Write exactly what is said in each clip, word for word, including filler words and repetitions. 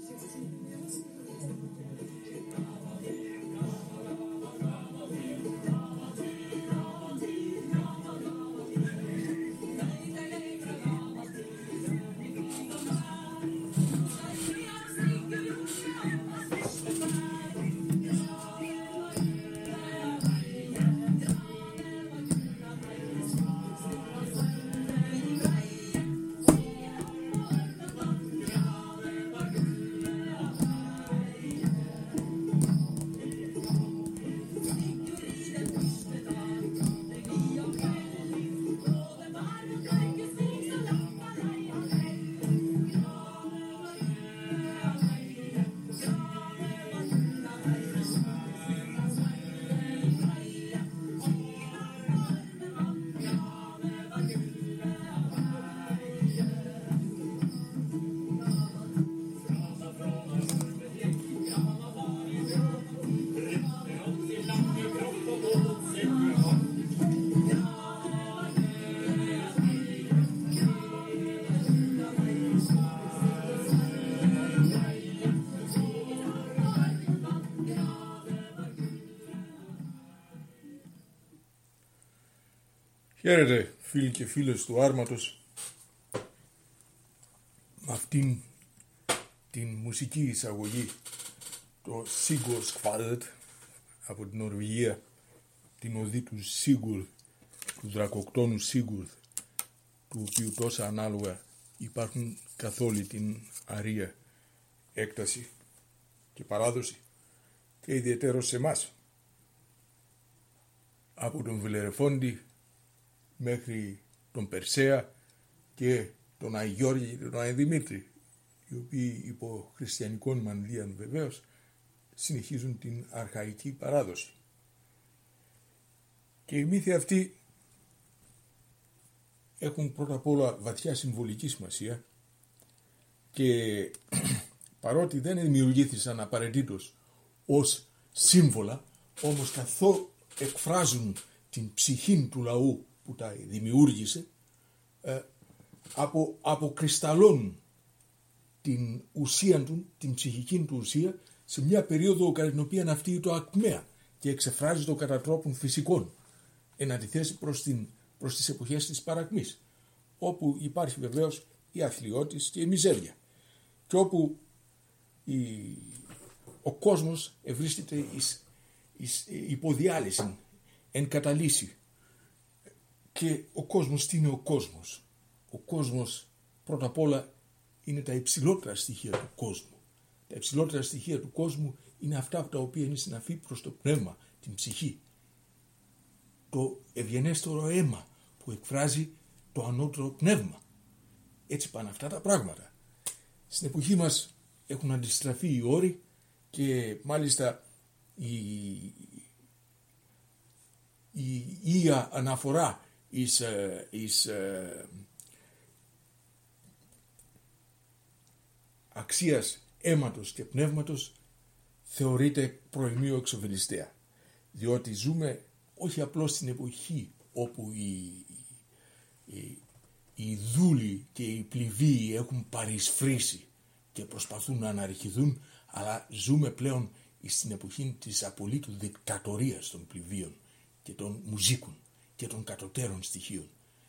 Χαίρετε φίλοι και φίλες του Άρματος. Με αυτήν την μουσική εισαγωγή, το Sigurd από την Νορβηγία, την οδή του Sigurd, του δρακοκτόνου Sigurd, του οποίου τόσα ανάλογα υπάρχουν καθ' όλη την αρία έκταση και παράδοση και ιδιαιτέρως σε εμάς. Από τον Βελερεφόντη μέχρι τον Περσέα και τον Άι Γιώργη και τον Άι Δημήτρη, οι οποίοι υπό χριστιανικών μανδύαν βεβαίως συνεχίζουν την αρχαϊκή παράδοση. Και οι μύθοι αυτοί έχουν πρώτα απ' όλα βαθιά συμβολική σημασία και παρότι δεν δημιουργήθησαν απαραίτητος ως σύμβολα, όμως καθώς εκφράζουν την ψυχή του λαού που τα δημιούργησε, ε, απο, αποκρισταλώνουν την ουσία του, την ψυχική του ουσία, σε μια περίοδο κατά την οποία αυτή το ακμαία και εξεφράζει το κατά τρόπον φυσικών, εν αντιθέσει προς, την, προς τις εποχές της παρακμής, όπου υπάρχει βεβαίως η αθλιώτης και η μιζέρια και όπου η, ο κόσμος ευρίσκεται εις, εις υποδιάλυση, εν καταλύση. Και ο κόσμος τι είναι ο κόσμος? Ο κόσμος πρώτα απ' όλα είναι τα υψηλότερα στοιχεία του κόσμου. Τα υψηλότερα στοιχεία του κόσμου είναι αυτά από τα οποία είναι συναφή προς το πνεύμα, την ψυχή. Το ευγενέστερο αίμα που εκφράζει το ανώτερο πνεύμα. Έτσι πάνε αυτά τα πράγματα. Στην εποχή μας έχουν αντιστραφεί οι όροι και μάλιστα η, η ία αναφορά εις, εις ε, αξίας αίματος και πνεύματος θεωρείται προημείο εξοβελιστέα, διότι ζούμε όχι απλώς στην εποχή όπου οι, οι, οι δούλοι και οι πληβοί έχουν παρισφρήσει και προσπαθούν να αναρχηθούν, αλλά ζούμε πλέον στην εποχή της απολύτου δικτατορίας των πληβίων και των μουζίκων και των κατωτέρων στοιχείων.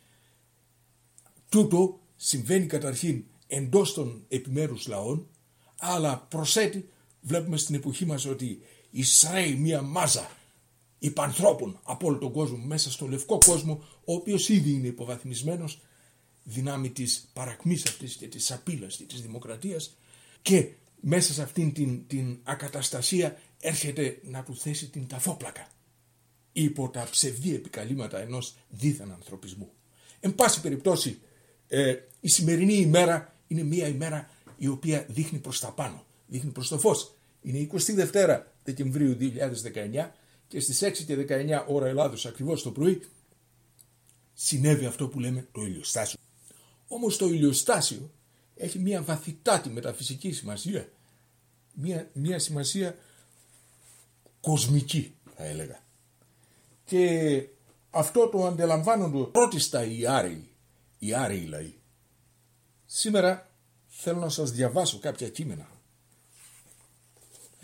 Τούτο συμβαίνει καταρχήν εντός των επιμέρους λαών, αλλά προσέτει βλέπουμε στην εποχή μας ότι εισραίει μία μάζα υπανθρώπων από όλο τον κόσμο μέσα στο λευκό κόσμο, ο οποίος ήδη είναι υποβαθμισμένος δυνάμει της παρακμής αυτής και της σαπίλας και της δημοκρατίας, και μέσα σε αυτήν την, την ακαταστασία έρχεται να του θέσει την ταφόπλακα υπό τα ψευδή επικαλύματα ενός δίθεν ανθρωπισμού. Εν πάση περιπτώσει, ε, η σημερινή ημέρα είναι μια ημέρα η οποία δείχνει προς τα πάνω, δείχνει προς το φως. Είναι εικοστή δεύτερη Δεκεμβρίου δύο χιλιάδες δεκαεννιά και στις έξι και δεκαεννιά ώρα Ελλάδος ακριβώς το πρωί συνέβη αυτό που λέμε το ηλιοστάσιο. Όμως το ηλιοστάσιο έχει μια βαθυτάτη μεταφυσική σημασία, μια, μια σημασία κοσμική θα έλεγα. Και αυτό το αντιλαμβάνονται πρώτιστα οι Άροι, οι Άροι λαοί. Σήμερα θέλω να σας διαβάσω κάποια κείμενα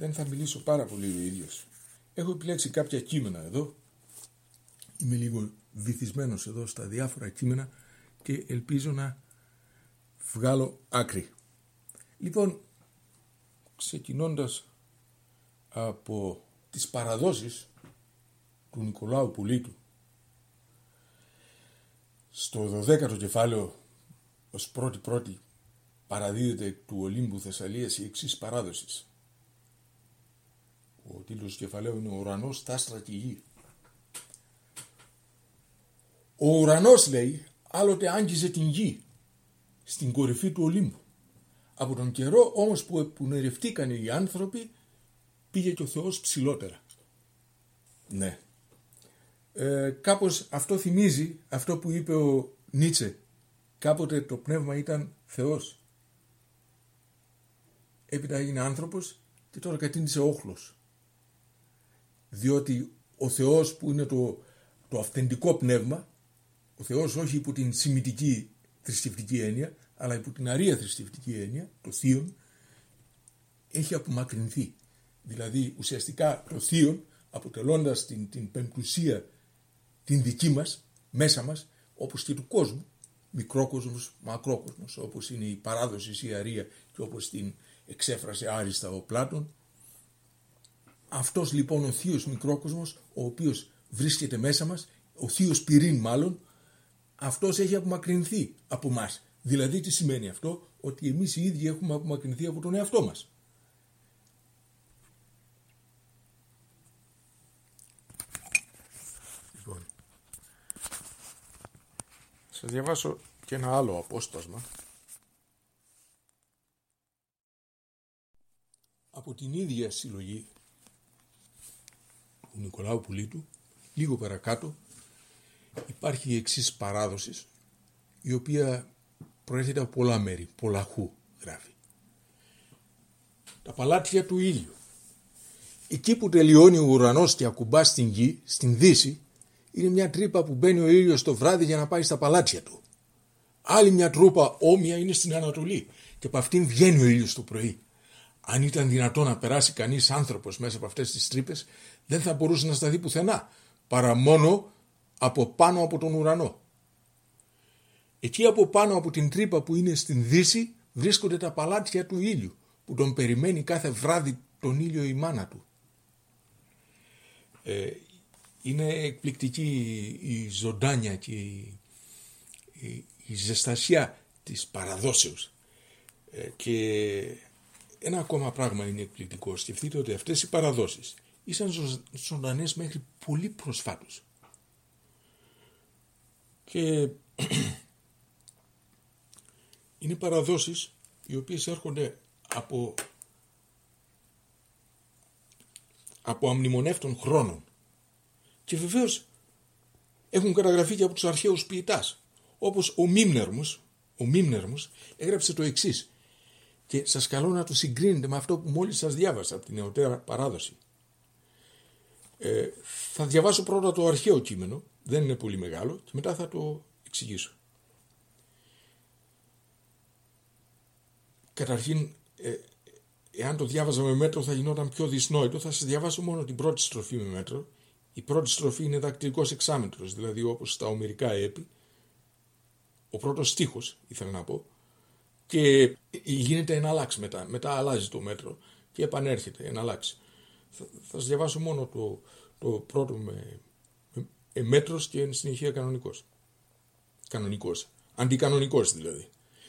δεν θα μιλήσω πάρα πολύ ο ίδιος. Έχω επιλέξει κάποια κείμενα εδώ. Είμαι λίγο βυθισμένος εδώ στα διάφορα κείμενα και ελπίζω να βγάλω άκρη. Λοιπόν, ξεκινώντας από τις παραδόσεις του Νικολάου Πουλίτου, στο δωδέκατο κεφάλαιο ως πρώτη πρώτη παραδίδεται του Ολύμπου Θεσσαλίας η εξής παράδοση. Ο τίτλος του κεφαλαίου είναι «Ο ουρανός, τα άστρα και η γη». Ο ουρανός, λέει, άλλοτε άγγιζε την γη στην κορυφή του Ολύμπου. Από τον καιρό όμως που επονερευτήκαν οι άνθρωποι πήγε και ο Θεός ψηλότερα. Ναι. Ε, κάπως αυτό θυμίζει αυτό που είπε ο Νίτσε. Κάποτε το πνεύμα ήταν Θεός. Έπειτα έγινε άνθρωπος και τώρα κατήντησε όχλος. Διότι ο Θεός που είναι το, το αυθεντικό πνεύμα, ο Θεός όχι υπό την σημιτική θρησκευτική έννοια, αλλά υπό την αρεία θρησκευτική έννοια, το θείον, έχει απομακρυνθεί. Δηλαδή ουσιαστικά το θείον, αποτελώντας την, την πεμπτουσία την δική μας, μέσα μας, όπως και του κόσμου, μικρόκοσμος, μακρόκοσμος, όπως είναι η παράδοση η αρεία και όπως την εξέφρασε άριστα ο Πλάτων. Αυτός λοιπόν ο θείος μικρόκοσμος, ο οποίος βρίσκεται μέσα μας, ο θείος πυρήν μάλλον, αυτός έχει απομακρυνθεί από μας. Δηλαδή τι σημαίνει αυτό? Ότι εμείς οι ίδιοι έχουμε απομακρυνθεί από τον εαυτό μας. Λοιπόν, θα διαβάσω και ένα άλλο απόσπασμα από την ίδια συλλογή του Νικολάου Πουλίτου. Λίγο παρακάτω υπάρχει η εξής παράδοση, η οποία προέρχεται από πολλά μέρη, πολλαχού γράφει. Τα παλάτια του ήλιου. Εκεί που τελειώνει ο ουρανός και ακουμπά στην γη, στην δύση, είναι μια τρύπα που μπαίνει ο ήλιος το βράδυ για να πάει στα παλάτια του. Άλλη μια τρούπα όμοια είναι στην Ανατολή και από αυτήν βγαίνει ο ήλιος το πρωί. Αν ήταν δυνατό να περάσει κανείς άνθρωπος μέσα από αυτές τις τρύπες, δεν θα μπορούσε να σταθεί πουθενά, παρά μόνο από πάνω από τον ουρανό. Εκεί από πάνω από την τρύπα που είναι στην δύση βρίσκονται τα παλάτια του ήλιου, που τον περιμένει κάθε βράδυ τον ήλιο η μάνα του. Ε, είναι εκπληκτική η ζωντάνια και η, η, η ζεστασιά της παραδόσεως. Ε, και ένα ακόμα πράγμα είναι εκπληκτικό. Σκεφτείτε ότι αυτές οι παραδόσεις ήσαν ζωντανές μέχρι πολύ προσφάτως. Και είναι παραδόσεις οι οποίες έρχονται από, από αμνημονεύτων χρόνων και βεβαίως έχουν καταγραφεί και από τους αρχαίους ποιητάς, όπως ο Μίμνερμος, ο Μίμνερμος έγραψε το εξής και σας καλώ να το συγκρίνετε με αυτό που μόλις σας διάβασα από την νεωτέρα παράδοση. Ε, θα διαβάσω πρώτα το αρχαίο κείμενο, δεν είναι πολύ μεγάλο, και μετά θα το εξηγήσω. Καταρχήν, ε, εάν το διάβαζα με μέτρο θα γινόταν πιο δυσνόητο, θα σας διαβάσω μόνο την πρώτη στροφή με μέτρο. Η πρώτη στροφή είναι δακτυλικός εξάμετρος, δηλαδή όπως στα ομηρικά έπι. Ο πρώτος στίχος, ήθελα να πω, και γίνεται εναλλάξ μετά. Μετά αλλάζει το μέτρο και επανέρχεται, εναλλάξ. Θα, θα σας διαβάσω μόνο το, το πρώτο με, με, με μέτρος και εν συνεχεία κανονικός. Κανονικός, αντικανονικός δηλαδή.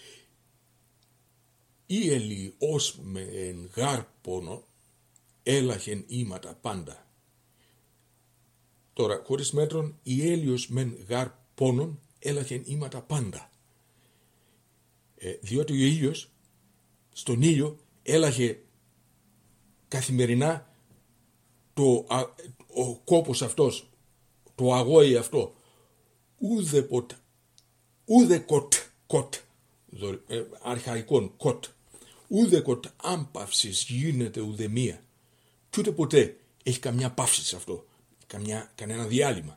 Ή ελι ως με εν γάρ πόνο έλαχεν ήματα πάντα. Τώρα, χωρίς μέτρον, η έλιος μεν γάρ πόνον έλαχεν ήματα πάντα. Ε, διότι ο ήλιος, στον ήλιο έλαχε καθημερινά το, α, ο κόπος αυτός, το αγόη αυτό, ούδε ποτ, ούδε κοτ, κοτ, ε, αρχαϊκόν κοτ, ούδε κοτ άμπαυσης γίνεται ουδεμία. Και ούτε ποτέ έχει καμιά παύση σε αυτό, καμιά, κανένα διάλειμμα.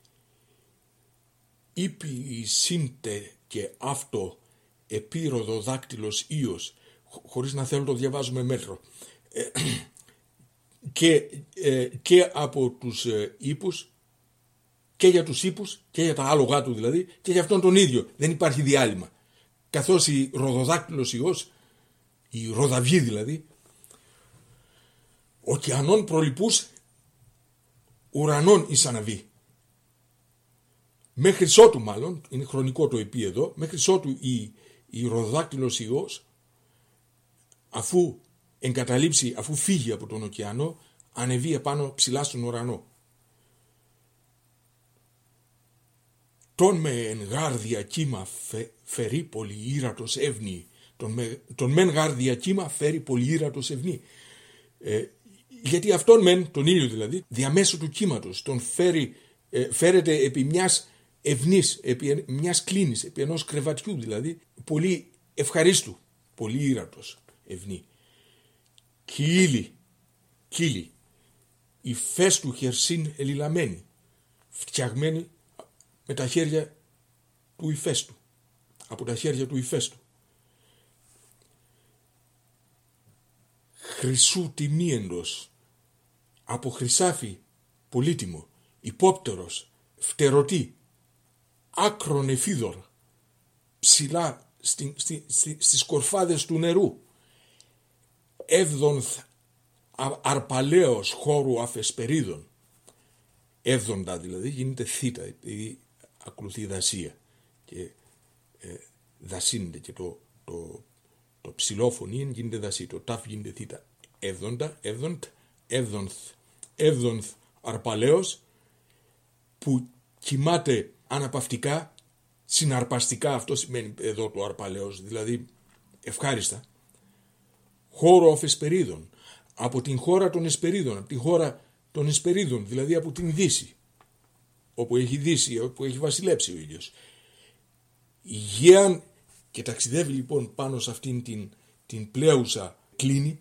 Ήπι η σύντε και αυτό επίροδο δάκτυλος ίος, χωρίς να θέλω το διαβάζουμε μέτρο. Ε, και, ε, και από τους ε, ύπους, και για τους ύπους και για τα άλογά του δηλαδή, και για αυτόν τον ίδιο. Δεν υπάρχει διάλειμμα. Καθώς η ροδοδάκτυλος ιός, η ροδαυγή δηλαδή, ωκεανών προλυπούς ουρανών εις αναβεί. Μέχρι ότου μάλλον, είναι χρονικό το επί εδώ, μέχρι ότου η, η ροδοδάκτυλος ιός, αφού εγκαταλείψει, αφού φύγει από τον ωκεανό, ανεβεί επάνω ψηλά στον ουρανό. Τον με εν γάρδια κύμα φε, φερεί πολυήρατος εύνη. Τον, με, τον μεν γάρδια κύμα φέρει πολυήρατος ευνή. Ε, γιατί αυτόν μεν, τον ήλιο δηλαδή, διαμέσου του κύματος, τον φέρει, ε, φέρεται επί μιας ευνής, επί μιας κλίνης, επί ενός κρεβατιού δηλαδή, πολύ ευχαρίστου, πολυήρατος ευνή. Κύλι, κύλι, η φες του χερσίν ελιλαμένη, φτιαγμένη με τα χέρια του ηφαίστου, από τα χέρια του ηφαίστου. Χρυσού τιμίεντος, από χρυσάφι πολύτιμο, υπόπτερος, φτερωτή, άκρον εφίδωρ, ψηλά στη, στη, στη, στις κορφάδες του νερού, έβδονθ αρπαλαίος χώρου αφεσπερίδων. Έβδοντα δηλαδή γίνεται θήτα, επειδή ακολουθεί δασία και ε, δασύνεται και το, το, το ψηλόφωνη γίνεται δασί, το τάφ γίνεται θήτα. Έβδοντα, έβδοντ, έβδονθ, έβδονθ αρπαλαίος, που κοιμάται αναπαυτικά, συναρπαστικά, αυτό σημαίνει εδώ το αρπαλαίος, δηλαδή ευχάριστα. Χώρο αφεσπερίδων, από την χώρα των Εσπερίδων, από τη χώρα των Εσπερίδων, δηλαδή από την Δύση, όπου έχει δύσει, όπου έχει βασιλέψει ο ήλιος. Γέαν, και ταξιδεύει λοιπόν πάνω σε αυτήν την, την πλέουσα κλίνη,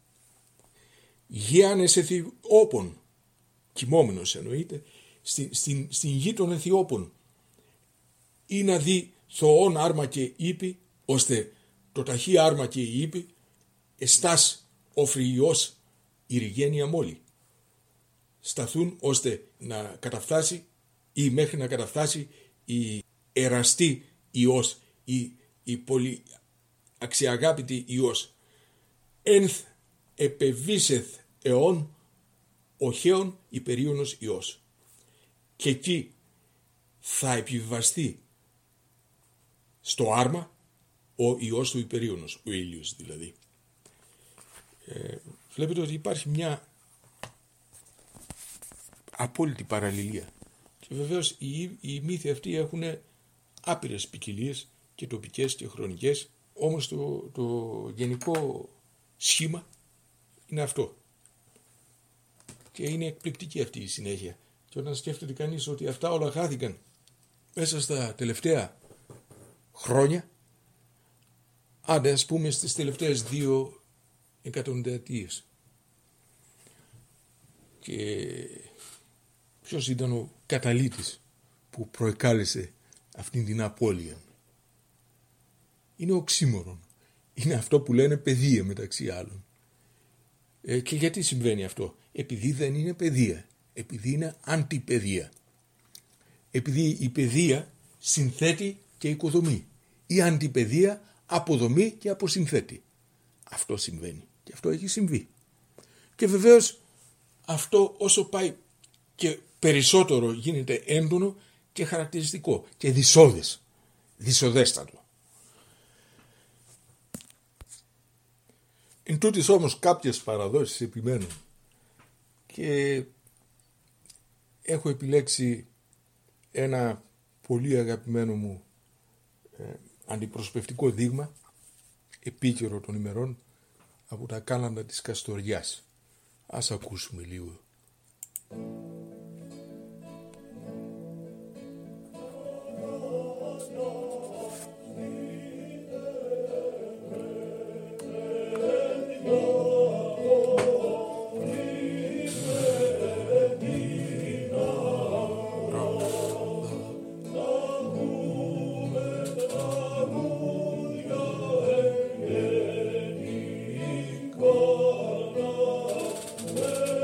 γέαν εσεθιόπων, κοιμόμενος εννοείται, στην, στην, στην γη των Αιθιώπων, ή να δει θωόν άρμα και ύπη, ώστε το ταχύ άρμα και η ύπη, εστάς ο φρυγιός η ρηγένεια μόλι, σταθούν ώστε να καταφτάσει ή μέχρι να καταφτάσει η εραστή Υιός, η, η πολύ αξιαγάπητη Υιός. Ένθ επεβήσεθ αιών οχέων υπερίωνος Υιός. Και εκεί θα επιβιβαστεί στο άρμα ο Υιός του υπερίωνος, ο ήλιος δηλαδή. Ε, βλέπετε ότι υπάρχει μια απόλυτη παραλληλία. Και βεβαίως οι, οι μύθοι αυτοί έχουν άπειρες ποικιλίες και τοπικές και χρονικές, όμως το, το γενικό σχήμα είναι αυτό. Και είναι εκπληκτική αυτή η συνέχεια. Και όταν σκέφτεται κανείς ότι αυτά όλα χάθηκαν μέσα στα τελευταία χρόνια, άντε ας πούμε στις τελευταίες δύο εκατονταετίες. Και ποιος ήταν ο καταλύτης που προεκάλεσε αυτήν την απώλεια? Είναι οξύμορον. Είναι αυτό που λένε παιδεία μεταξύ άλλων. Ε, και γιατί συμβαίνει αυτό? Επειδή δεν είναι παιδεία. Επειδή είναι αντιπαιδεία. Επειδή η παιδεία συνθέτει και οικοδομεί. Η αντιπαιδεία αποδομεί και αποσυνθέτει. Αυτό συμβαίνει. Και αυτό έχει συμβεί. Και βεβαίως αυτό όσο πάει και περισσότερο γίνεται έντονο και χαρακτηριστικό και δυσώδες, δυσωδέστατο. Εν τούτης όμως κάποιες παραδόσεις επιμένουν και έχω επιλέξει ένα πολύ αγαπημένο μου ε, αντιπροσωπευτικό δείγμα, επίκαιρο των ημερών, από τα κάλαντα της Καστοριάς. Ας ακούσουμε λίγο. Lord.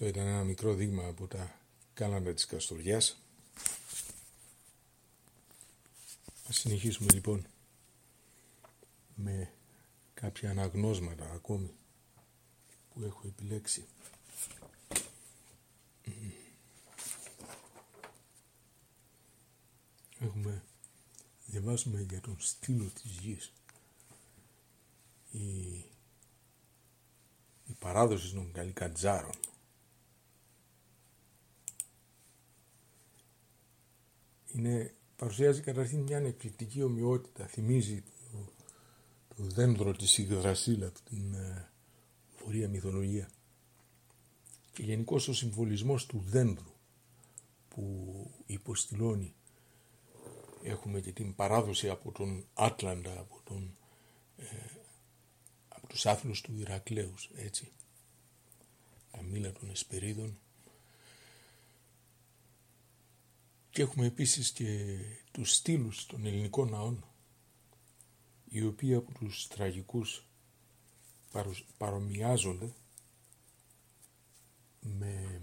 Αυτό ήταν ένα μικρό δείγμα από τα κάλαντα της Καστοριάς. Ας συνεχίσουμε λοιπόν με κάποια αναγνώσματα ακόμη που έχω επιλέξει. Έχουμε, διαβάσουμε για τον στήλο της γης. Η, η παράδοση των Καλικατζάρων. Είναι, παρουσιάζει καταρχήν μια εκπληκτική ομοιότητα. Θυμίζει το, το δέντρο της Ιγδρασίλ από την ε, βορεία μυθολογία. Και γενικώς ο συμβολισμός του δέντρου που υποστηλώνει. Έχουμε και την παράδοση από τον Άτλαντα, από, τον, ε, από τους άθλους του Ηρακλέους, έτσι. Τα μήλα των Εσπερίδων. Και έχουμε επίσης και τους στήλους των ελληνικών ναών, οι οποίοι από τους τραγικούς παρομοιάζονται με,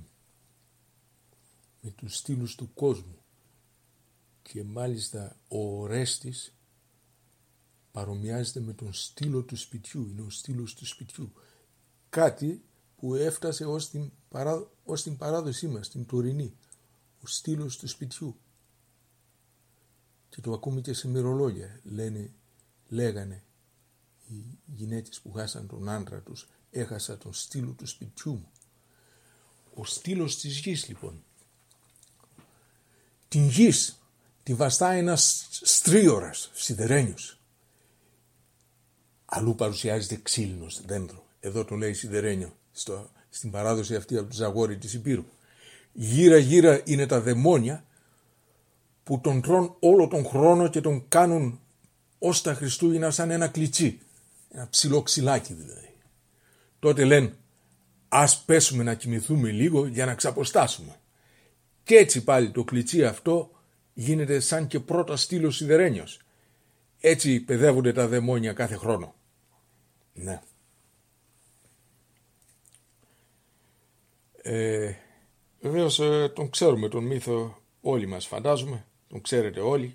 με τους στήλους του κόσμου. Και μάλιστα ο Ορέστης παρομοιάζεται με τον στήλο του σπιτιού, είναι ο στήλος του σπιτιού. Κάτι που έφτασε ως την, παρά, ως την παράδοσή μας, την τωρινή, ο στήλος του σπιτιού. Και το ακούμε και σε μυρολόγια, λένε, λέγανε οι γυναίκες που χάσαν τον άντρα τους, έχασα τον στήλο του σπιτιού μου. Ο στήλος της γης λοιπόν. Την γης τη βαστά ένας στρίωρας, σιδερένιος. Αλλού παρουσιάζεται ξύλινος δέντρο. Εδώ το λέει σιδερένιο, στο, στην παράδοση αυτή από το Ζαγόρι της Υπήρου. Γύρα γύρα είναι τα δαιμόνια που τον τρών όλο τον χρόνο και τον κάνουν ως τα Χριστούγεννα σαν ένα κλιτσί. Ένα ψηλό ξυλάκι δηλαδή. Τότε λένε ας πέσουμε να κοιμηθούμε λίγο για να ξαποστάσουμε. Και έτσι πάλι το κλιτσί αυτό γίνεται σαν και πρώτα στήλος σιδερένιος. Έτσι παιδεύονται τα δαιμόνια κάθε χρόνο. Ναι. Ε, βεβαίως ε, τον ξέρουμε τον μύθο όλοι μας φαντάζομαι. Τον ξέρετε όλοι.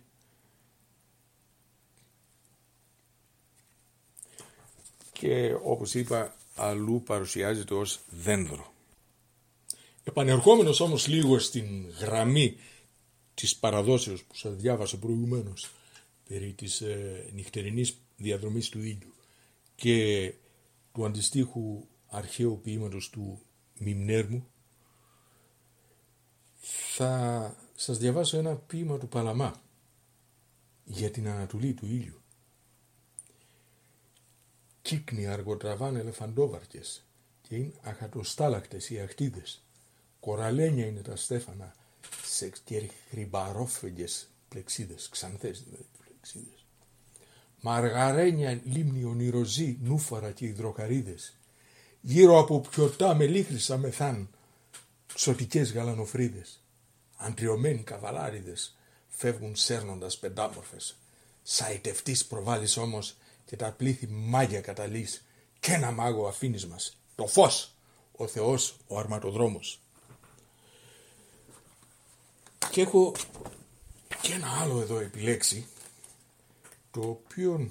Και όπως είπα αλλού παρουσιάζεται ως δένδρο. Επανερχόμενος όμως λίγο στην γραμμή της παραδόσεως που σας διάβασα προηγουμένως περί της ε, νυχτερινής διαδρομής του ήλιου και του αντιστοίχου αρχαίου ποίηματος του Μυμνέρμου, θα σας διαβάσω ένα ποίημα του Παλαμά για την ανατολή του ήλιου. Κύκνοι αργοτραβάν ελεφαντόβαρκες και είναι αχατοστάλακτες οι ακτίδες. Κοραλένια είναι τα στέφανα σε χρυμπαρόφεγγες πλεξίδες, ξανθές δηλαδή πλεξίδες. Μαργαρένια λίμνη ονειροζή, νούφαρα και υδροκαρίδες. Γύρω από πιωτά με λίχρισα μεθάν, ξωτικές γαλανοφρίδες. Αντριωμένοι καβαλάριδες φεύγουν σέρνοντας πεντάμορφες. Σαϊτευτής προβάλλεις όμως και τα πλήθη μάγια καταλύς. Κι ένα μάγο αφήνεις μας, το φως, ο Θεός ο αρματοδρόμος. Και έχω και ένα άλλο εδώ επιλέξει, το οποίο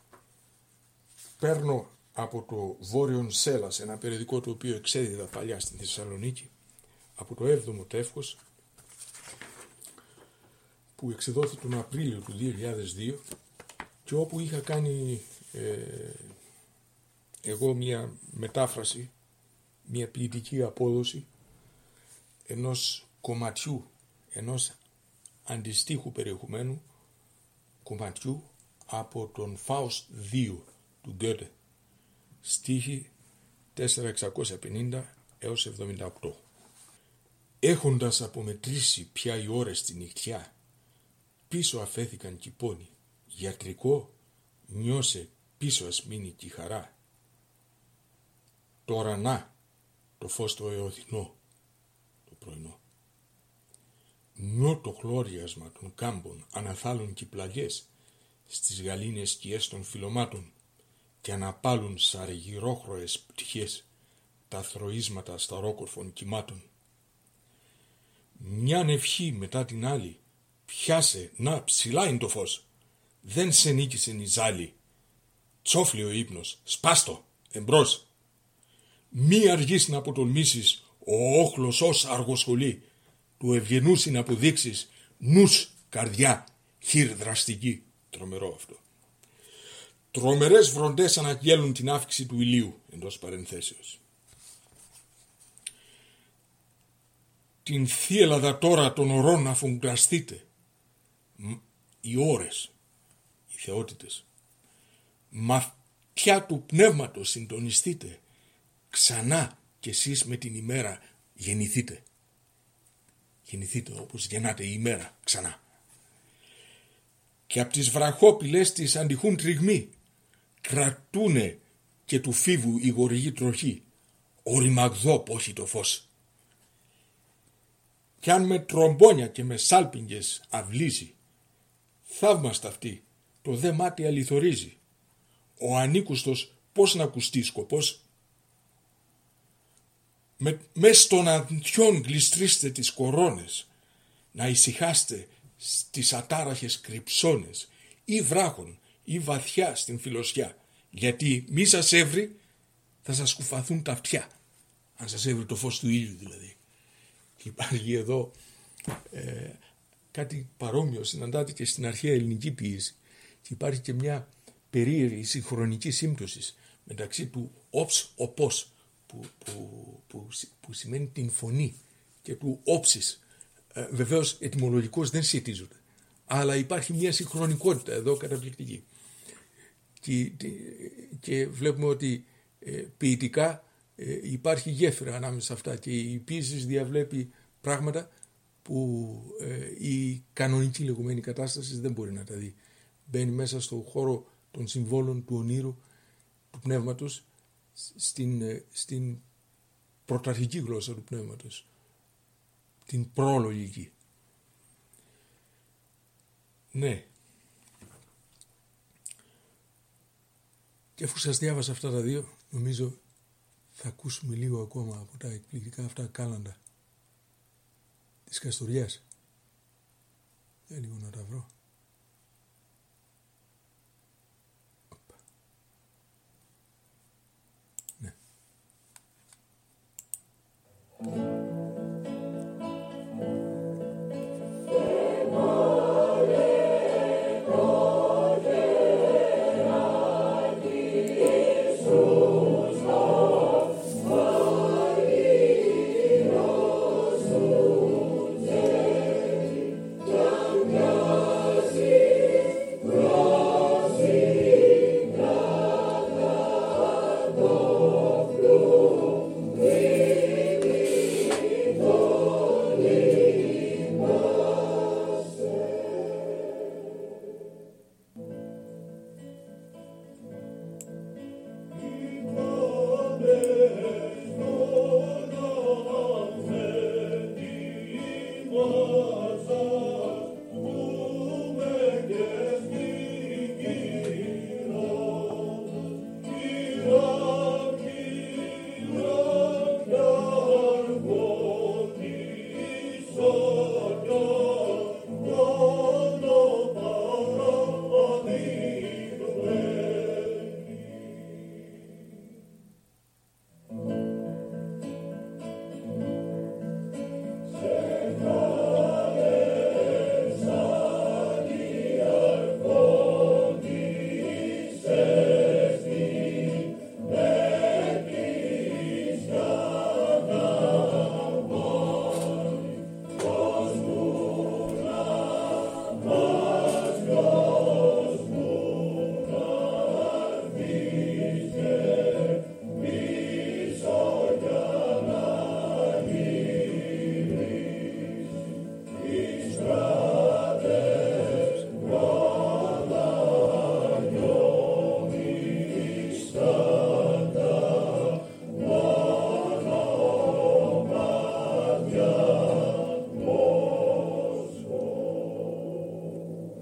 παίρνω από το Βόρειον Σέλας, ένα περιοδικό το οποίο εξέδιδα παλιά στην Θεσσαλονίκη, από το έβδομο τεύχος, που εξεδόθηκε τον Απρίλιο του δύο χιλιάδες δύο και όπου είχα κάνει ε, εγώ μια μετάφραση, μια ποιητική απόδοση ενός κομματιού, ενός αντιστοίχου περιεχομένου κομματιού από τον Φάουστ δύο του Γκέτε, στίχη τέσσερα χιλιάδες εξακόσια πενήντα έως εβδομήντα οκτώ. Έχοντας απομετρήσει πια οι ώρες στη νυχτιά, πίσω αφέθηκαν κι οι πόνοι. Γιατρικό, νιώσε πίσω ας μείνει κι η χαρά. Τώρα να, το φως το εωθινό, το πρωινό. Νιώ το χλώριασμα των κάμπων αναθάλουν κι οι πλαγιές στις γαλήνες σκιές των φυλλωμάτων και αναπάλουν σ' αργυρόχρωες πτυχές τα θροίσματα σταρόκορφων κυμάτων. Μιαν ευχή μετά την άλλη, πιάσε, να ψηλά είναι το φως, δεν σε νίκησεν η ζάλη. Τσόφλει ο ύπνος, σπάστο, εμπρός. Μη αργείς να αποτολμήσεις, ο όχλος ως αργοσχολεί, του ευγενούς είναι αποδείξεις, νους, καρδιά, χείρ δραστική. Τρομερό αυτό. Τρομερές βροντές αναγγέλουν την αύξηση του ηλίου, εντός παρενθέσεως. Την θύελαδα τώρα των ωρών να φουγκραστείτε, οι ώρες, οι θεότητες, μαθιά του πνεύματος συντονιστείτε, ξανά κι εσείς με την ημέρα γεννηθείτε. Γεννηθείτε όπως γεννάται η ημέρα ξανά. Και απ' τις βραχόπυλες της αντιχούν τριγμοί, κρατούνε και του φίβου η γοργή τροχή, οριμαγδό πόχει το φως. Κι αν με τρομπόνια και με σάλπιγγες αυλίζει, θαύμαστα αυτή, το δε μάτι αληθορίζει. Ο ανήκουστος πώς να ακουστεί σκοπός. Με, μες των ανθιών γλιστρίστε τις κορώνες, να ησυχάστε στις ατάραχες κρυψώνες, ή βράχων ή βαθιά στην φιλοσιά, γιατί μη σας έβρι θα σας κουφαθούν τα αυτιά, αν σας έβρι το φως του ήλιου δηλαδή. Και υπάρχει εδώ ε, κάτι παρόμοιο, συναντάται και στην αρχαία ελληνική ποίηση, και υπάρχει και μια περίεργη συγχρονική σύμπτωση μεταξύ του όψ οπός, που, που, που, που σημαίνει την φωνή, και του όψης. Ε, βεβαίως ετυμολογικώς δεν σχετίζονται, αλλά υπάρχει μια συγχρονικότητα εδώ καταπληκτική. Και, και βλέπουμε ότι ε, ποιητικά ε, υπάρχει γέφυρα ανάμεσα σε αυτά, και η ποίηση διαβλέπει πράγματα που ε, η κανονική λεγόμενη κατάσταση δεν μπορεί να τα δει. Μπαίνει μέσα στο χώρο των συμβόλων του ονείρου, του πνεύματος, στην, στην πρωταρχική γλώσσα του πνεύματος, την προλογική. Ναι. Και αφού σας διάβασα αυτά τα δύο, νομίζω θα ακούσουμε λίγο ακόμα από τα εκπληκτικά αυτά κάλαντα της Καστοριάς. Για λίγο να τα βρω. Ναι.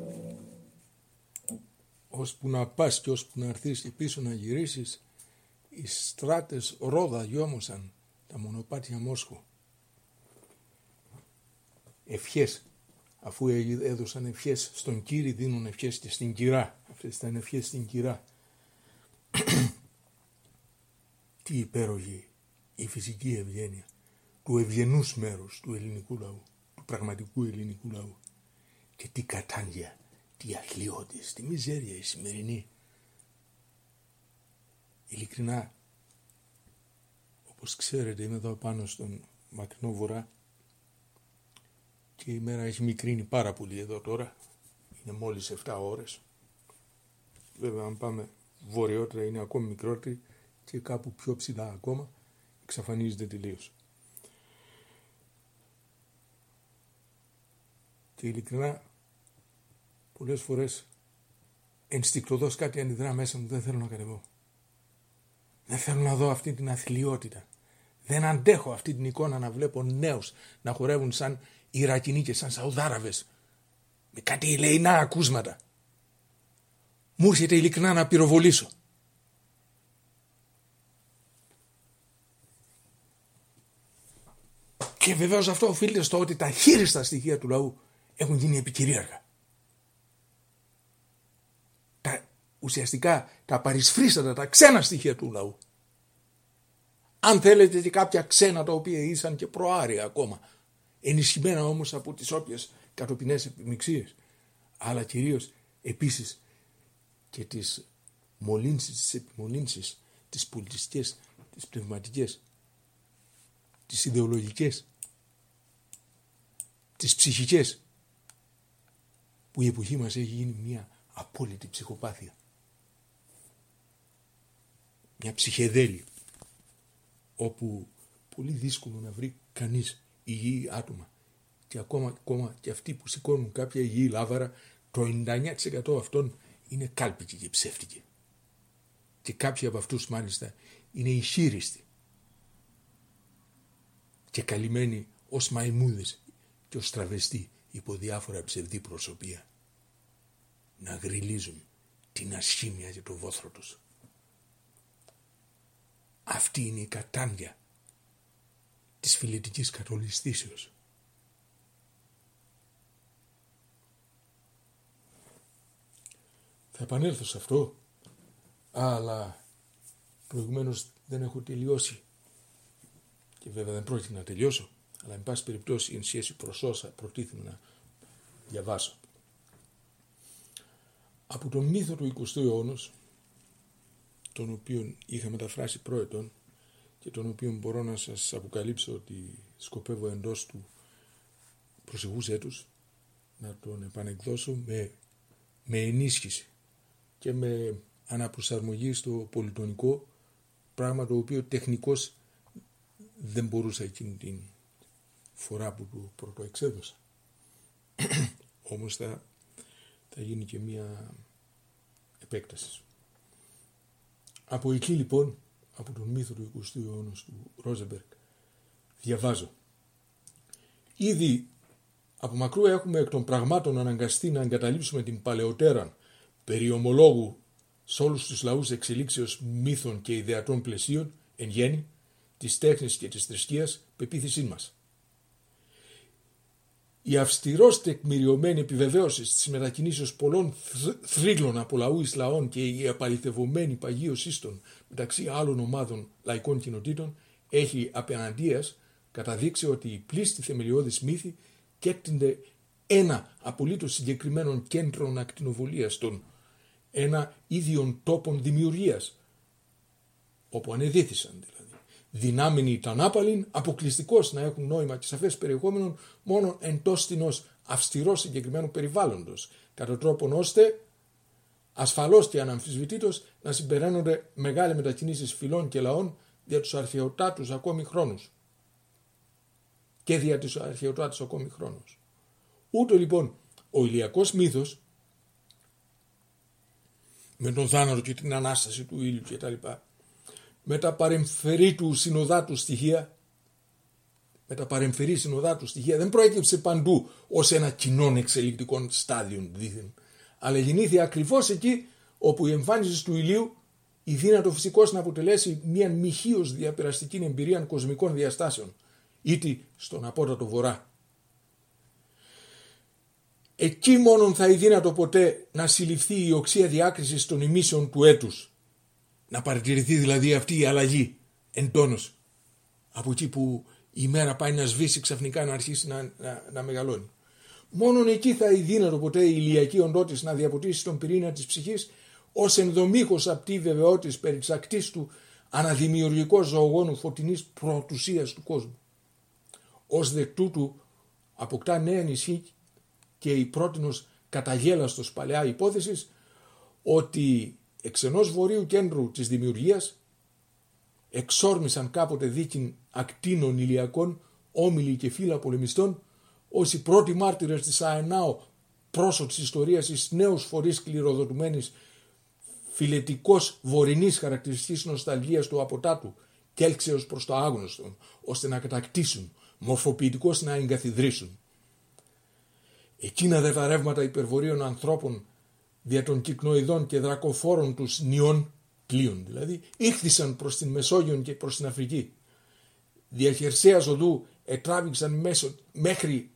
Ώσπου να πας και ώσπου να έρθεις και πίσω να γυρίσεις, οι στράτες Ρόδα γιόμωσαν τα μονοπάτια Μόσχο. Ευχές, αφού έδωσαν ευχές στον Κύρι, δίνουν ευχές και στην κυρά. Αυτές ήταν ευχές στην κυρά. Τι υπέροχη η φυσική ευγένεια του ευγενούς μέρους του ελληνικού λαού, του πραγματικού ελληνικού λαού. Και τι κατάντια, τι αθλιώδης, τι μιζέρια η σημερινή. Ειλικρινά, όπως ξέρετε, είμαι εδώ πάνω στον μακρινό βορρά και η μέρα έχει μικρύνει πάρα πολύ εδώ τώρα. Είναι μόλις επτά ώρες. Βέβαια, αν πάμε βορειότερα είναι ακόμη μικρότερη και κάπου πιο ψηλά ακόμα εξαφανίζεται τελείως. Και ειλικρινά, πολλές φορές ενστικτωδώς κάτι αντιδρά μέσα μου, δεν θέλω να κατεβώ. Δεν θέλω να δω αυτή την αθλιότητα. Δεν αντέχω αυτή την εικόνα να βλέπω νέους να χορεύουν σαν Ιρακινοί και σαν Σαουδάραβες με κάτι ελεεινά ακούσματα. Μου έρχεται ειλικρινά να πυροβολήσω. Και βεβαίως αυτό οφείλεται στο ότι τα χείριστα στοιχεία του λαού έχουν γίνει επικυρίαρχα. Τα, ουσιαστικά τα παρισφρίστατα, τα ξένα στοιχεία του λαού. Αν θέλετε και κάποια ξένα τα οποία ήσαν και προάρια ακόμα, ενισχυμένα όμως από τις όποιες κατοπινές επιμιξίες, αλλά κυρίως επίσης και τις μολύνσεις, τις επιμολύνσεις, τις πολιτιστικές, τις πνευματικές, τις ιδεολογικές, τις ψυχικές, που η εποχή μας έχει γίνει μια απόλυτη ψυχοπάθεια. Μια ψυχεδέλη, όπου πολύ δύσκολο να βρει κανείς υγιή άτομα. Και ακόμα, ακόμα και αυτοί που σηκώνουν κάποια υγιή λάβαρα, το ενενήντα εννέα τοις εκατό αυτών είναι κάλπικοι και ψεύτικοι. Και κάποιοι από αυτούς μάλιστα είναι ηχείριστοι και καλυμμένοι ως μαϊμούδες και ως τραβεστοί υπό διάφορα ψευδή προσωπία, να γριλίζουν την ασχήμια και το βόθρο τους. Αυτή είναι η κατάντια της φιλετικής κατολιστήσεως. Θα επανέλθω σε αυτό, αλλά προηγουμένως δεν έχω τελειώσει και βέβαια δεν πρόκειται να τελειώσω, αλλά εν πάση περιπτώσει εν σχέση προς όσα προτίθεμαι να διαβάσω. Από τον μύθο του εικοστού αιώνος, τον οποίο είχα μεταφράσει προετών και τον οποίο μπορώ να σας αποκαλύψω ότι σκοπεύω εντός του προσεχούς έτους να τον επανεκδώσω με, με ενίσχυση και με αναπροσαρμογή στο πολυτονικό, πράγμα το οποίο τεχνικώς δεν μπορούσα εκείνη την φορά που το πρωτοεξέδωσα. Όμως θα, θα γίνει και μία επέκταση. Από εκεί λοιπόν, από τον μύθο του εικοστού αιώνος του Ρόζεμπεργκ, διαβάζω. Ήδη από μακρού έχουμε εκ των πραγμάτων αναγκαστεί να εγκαταλείψουμε την παλαιότεραν περί ομολόγου σε όλους τους λαούς εξελίξεως μύθων και ιδεατών πλαισίων, εν γέννη, της τέχνης και της θρησκείας πεποίθησή μας. Η αυστηρός τεκμηριωμένη επιβεβαίωση της μετακινήσεως πολλών θρύλων από λαού εις λαών και η απαληθευωμένη παγίωσή των μεταξύ άλλων ομάδων λαϊκών κοινοτήτων έχει απέναντίας καταδείξει ότι οι πλήστοι θεμελιώδεις μύθοι κέκτηνται ένα απολύτως συγκεκριμένων κέντρων ακτινοβολίας των, ένα ίδιων τόπων δημιουργίας, όπου ανεδίθησαν δηλαδή. Δυνάμενοι ήταν άπαλιν αποκλειστικώς να έχουν νόημα και σαφές περιεχόμενο μόνο εντός τινός αυστηρός συγκεκριμένου περιβάλλοντος, κατά τρόπον ώστε ασφαλώς και αναμφισβητήτως να συμπεραίνονται μεγάλες μετακινήσεις φυλών και λαών δια τους αρχαιοτάτους ακόμη χρόνους. Και δια τους αρχαιοτάτους ακόμη χρόνους. Ούτω λοιπόν ο ηλιακός μύθος, με τον θάνατο και την Ανάσταση του ήλιου κτλ., με τα παρεμφερή του συνοδάτου στοιχεία, με τα παρεμφερή συνοδάτου στοιχεία δεν προέκυψε παντού ως ένα κοινών εξελικτικών στάδιο δίθεν, αλλά γεννήθη ακριβώς εκεί όπου η εμφάνιση του ηλίου ή δύνατο φυσικός να αποτελέσει μια μοιχείως διαπεραστική εμπειρία κοσμικών διαστάσεων, είτε στον απότατο βορρά. Εκεί μόνον θα ειδύνατο ποτέ να συλληφθεί η οξία διάκριση των ημίσεων του έτους. Να παρατηρηθεί δηλαδή αυτή η αλλαγή εντόνως από εκεί που η μέρα πάει να σβήσει ξαφνικά να αρχίσει να, να, να μεγαλώνει. Μόνον εκεί θα ειδύνατο ποτέ η ηλιακή οντότης να διαποτίσει τον πυρήνα της ψυχής ως ενδομήχος απτή βεβαιότης περί της ακτής του αναδημιουργικός ζωογόνου φωτεινής πρωτουσίας του κόσμου. Ως δεκ τούτου αποκτά νέα ισχύ και η πρότινος καταγέλαστος παλαιά υπόθεσης ότι εξ ενός βορείου κέντρου της δημιουργίας εξόρμησαν κάποτε δίκην ακτίνων ηλιακών όμιλοι και φύλλα πολεμιστών ως οι πρώτοι μάρτυρες της αενάω πρόσω της ιστορίας εις νέους φορείς κληροδοτουμένης φιλετικός βορεινής χαρακτηριστικής νοσταλγίας του αποτάτου και έλξεως προς το άγνωστο, ώστε να κατακτήσουν, μορφοποιητικώς να εγκαθιδρύσουν. Εκείνα δε τα ρεύματα υπερβορείων ανθρώπων δια των κυκνοειδών και δρακοφόρων τους νιών, πλοίων δηλαδή, ήρθησαν προς την Μεσόγειο και προς την Αφρική. Δια χερσαίας οδού ετράβηξαν μέσω, μέχρι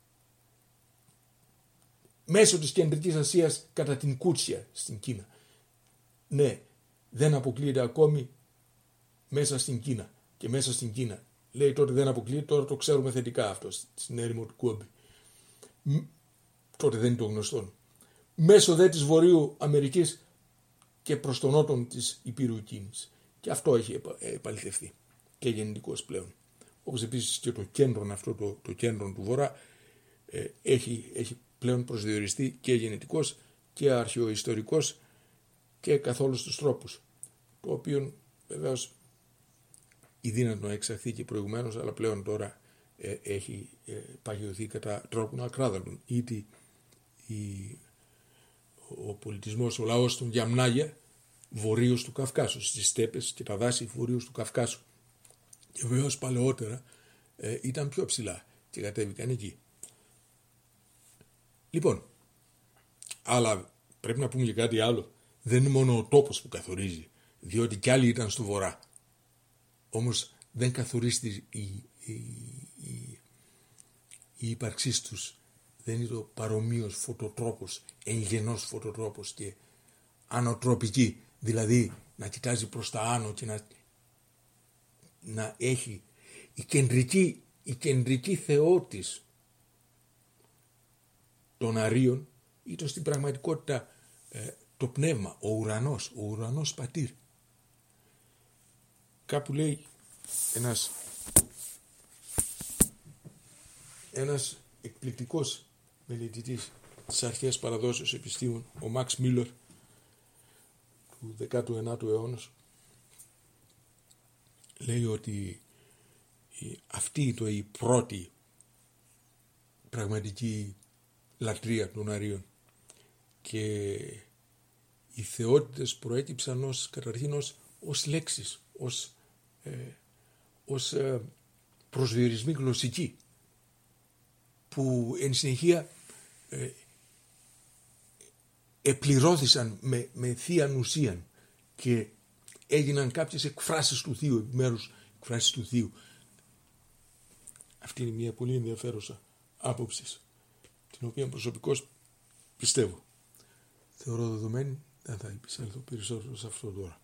μέσω της Κεντρικής Ασίας κατά την Κούτσια στην Κίνα. Ναι, δεν αποκλείεται ακόμη μέσα στην Κίνα και μέσα στην Κίνα. Λέει τότε δεν αποκλείεται, τώρα το ξέρουμε θετικά αυτό στην έρημο του Κόμπη. Τότε δεν είναι το γνωστό. Μέσω δε της Βορείου Αμερικής και προς τον νότον της Υπήρου εκείνης. Και αυτό έχει επαληθευτεί και γεννητικός πλέον. Όπως επίσης και το κέντρο αυτό, το, το κέντρο του Βορρά ε, έχει, έχει πλέον προσδιοριστεί και γενετικός και αρχαιοϊστορικός και καθ' όλους τους τρόπους. Το οποίο βεβαίως η δύνατο να εξαχθεί και προηγουμένως, αλλά πλέον τώρα ε, έχει ε, παγιωθεί κατά τρόπον ακράδανον. Είτε η, ο πολιτισμός, ο λαός των Γιαμνάγια, βορείως του Καυκάσου, στις στέπες και τα δάση βορείως του Καυκάσου. Και βεβαίως παλαιότερα ε, ήταν πιο ψηλά και κατέβηκαν εκεί. Λοιπόν, αλλά πρέπει να πούμε και κάτι άλλο. Δεν είναι μόνο ο τόπος που καθορίζει, διότι κι άλλοι ήταν στο βορρά. Όμως δεν καθορίζει η, η, η, η ύπαρξή τους. Δεν είναι το παρομοίως φωτοτρόπος, εγγενός φωτοτρόπος και ανωτροπική, δηλαδή να κοιτάζει προς τα άνω και να, να έχει η κεντρική, η κεντρική θεότης των αρίων ήταν στην πραγματικότητα ε, το πνεύμα, ο ουρανός, ο ουρανός πατήρ. Κάπου λέει ένας, ένας εκπληκτικός μελετητής της αρχαίας παραδόσεως επιστήμων, ο Μαξ Μίλλερ του δέκατου ενάτου αιώνα, λέει ότι αυτή ήταν η πρώτη πραγματική λατρεία των αρίων και οι θεότητες προέκυψαν ως, καταρχήν ως, ως λέξεις, ως, ε, ως ε, προσδιορισμοί γλωσσικοί που εν συνεχεία ε, επληρώθησαν με, με θείαν ουσίαν και έγιναν κάποιες εκφράσεις του Θείου, επιμέρους εκφράσεις του Θείου. Αυτή είναι μια πολύ ενδιαφέρουσα άποψη, την οποία προσωπικώς πιστεύω. Θεωρώ δεδομένη, δεν θα επισέλθω περισσότερο σε αυτό τώρα.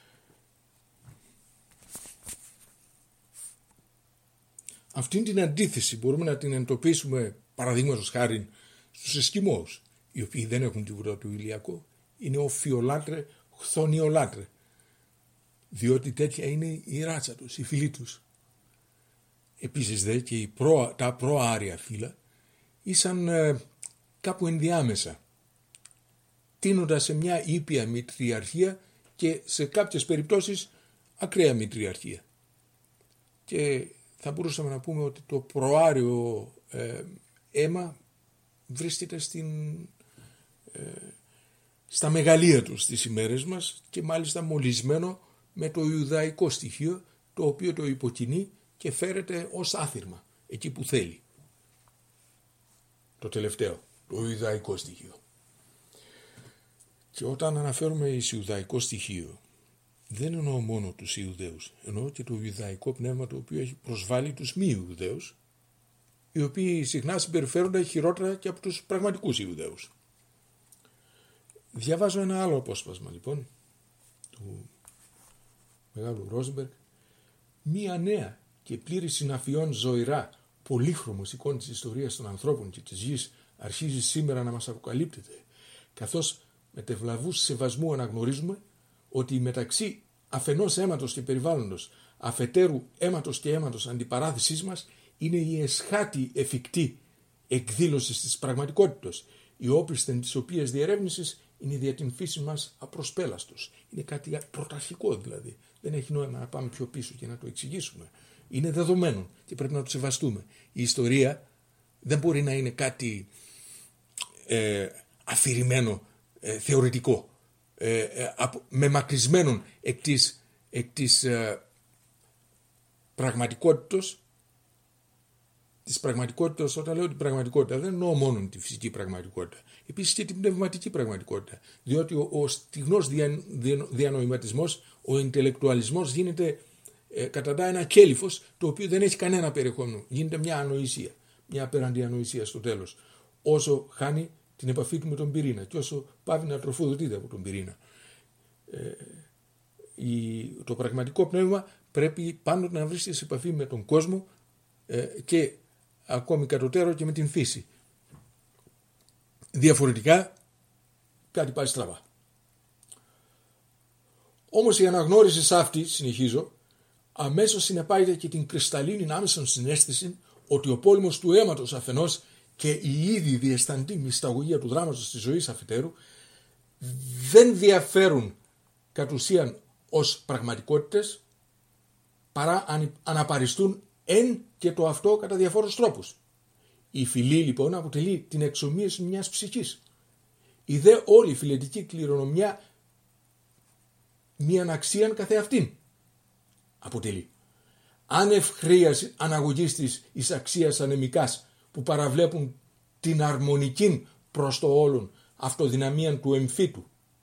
Αυτήν την αντίθεση μπορούμε να την εντοπίσουμε παραδείγματος χάριν στους Εσκιμώους, οι οποίοι δεν έχουν τίποτα του ηλιακό, είναι οφιολάτρε, χθονιολάτρε, διότι τέτοια είναι η ράτσα τους, η φυλή τους. Επίσης δε και οι προ, τα προάρια φύλλα ήσαν ε, κάπου ενδιάμεσα, τείνοντας σε μια ήπια μητριαρχία και σε κάποιες περιπτώσεις ακραία μητριαρχία. Και θα μπορούσαμε να πούμε ότι το προάριο ε, αίμα βρίσκεται στην, ε, στα μεγαλεία του στις ημέρες μας και μάλιστα μολυσμένο με το Ιουδαϊκό στοιχείο, το οποίο το υποκινεί και φέρεται ως άθυρμα εκεί που θέλει. Το τελευταίο, το Ιουδαϊκό στοιχείο. Και όταν αναφέρουμε εις Ιουδαϊκό στοιχείο, δεν εννοώ μόνο τους Ιουδαίους, εννοώ και το Ιουδαϊκό πνεύμα το οποίο έχει προσβάλει τους μη Ιουδαίους, οι οποίοι συχνά συμπεριφέρονται χειρότερα και από τους πραγματικούς Ιουδαίους. Διαβάζω ένα άλλο απόσπασμα λοιπόν του μεγάλου Ρόζενμπεργκ. Μία νέα και πλήρη συναφιών ζωηρά πολύχρωμος εικόνα της ιστορίας των ανθρώπων και της γης αρχίζει σήμερα να μας αποκαλύπτεται, καθώς με τευλαβούς σεβασμού αναγνωρίζουμε ότι μεταξύ αφενός αίματος και περιβάλλοντος, αφετέρου αίματος και αίματος αντιπαράθεσής μας είναι η εσχάτη εφικτή εκδήλωση της πραγματικότητας, η όπισθεν της οποίας διερεύνησης είναι δια την φύση μας απροσπέλαστος. Είναι κάτι πρωταρχικό δηλαδή. Δεν έχει νόημα να πάμε πιο πίσω και να το εξηγήσουμε. Είναι δεδομένο και πρέπει να το σεβαστούμε. Η ιστορία δεν μπορεί να είναι κάτι ε, αφηρημένο, ε, θεωρητικό, ε, ε, απο, με μακρισμένον εκ της, εκ της ε, πραγματικότητας. Της πραγματικότητας, όταν λέω την πραγματικότητα, δεν εννοώ μόνο τη φυσική πραγματικότητα. Επίσης και την πνευματική πραγματικότητα. Διότι ο, ο στιγνός δια, δια, διανοηματισμός, ο ιντελεκτουαλισμός γίνεται ε, καταντά ένα κέλυφος το οποίο δεν έχει κανένα περιεχόμενο. Γίνεται μια ανοησία, μια απέραντη ανοησία στο τέλος. Όσο χάνει την επαφή του με τον πυρήνα και όσο πάβει να τροφοδοτείται από τον πυρήνα. Ε, η, το πραγματικό πνεύμα πρέπει πάντοτε να βρίσκεται σε επαφή με τον κόσμο ε, και ακόμη κατωτέρω και με την φύση. Διαφορετικά κάτι πάει στραβά. Όμως η αναγνώριση σε αυτή, συνεχίζω, αμέσως συνεπάγεται και την κρυσταλλίνη άμεσον συναίσθηση ότι ο πόλεμος του αίματος αφενός και η ήδη διαισθαντή μυσταγωγία του δράματος της ζωής αφετέρου δεν διαφέρουν κατ' ουσίαν ως πραγματικότητες παρά αν αναπαριστούν εν και το αυτό κατά διαφόρους τρόπους. Η φυλή λοιπόν αποτελεί την εξομοίωση μιας ψυχής. Η δε όλη φιλετική κληρονομιά μίαν αξίαν καθεαυτήν αποτελεί. Άνευ χρείας αναγωγής της εις αξίας ανεμικάς που παραβλέπουν την αρμονική προς το όλον αυτοδυναμίαν του εμφύτου,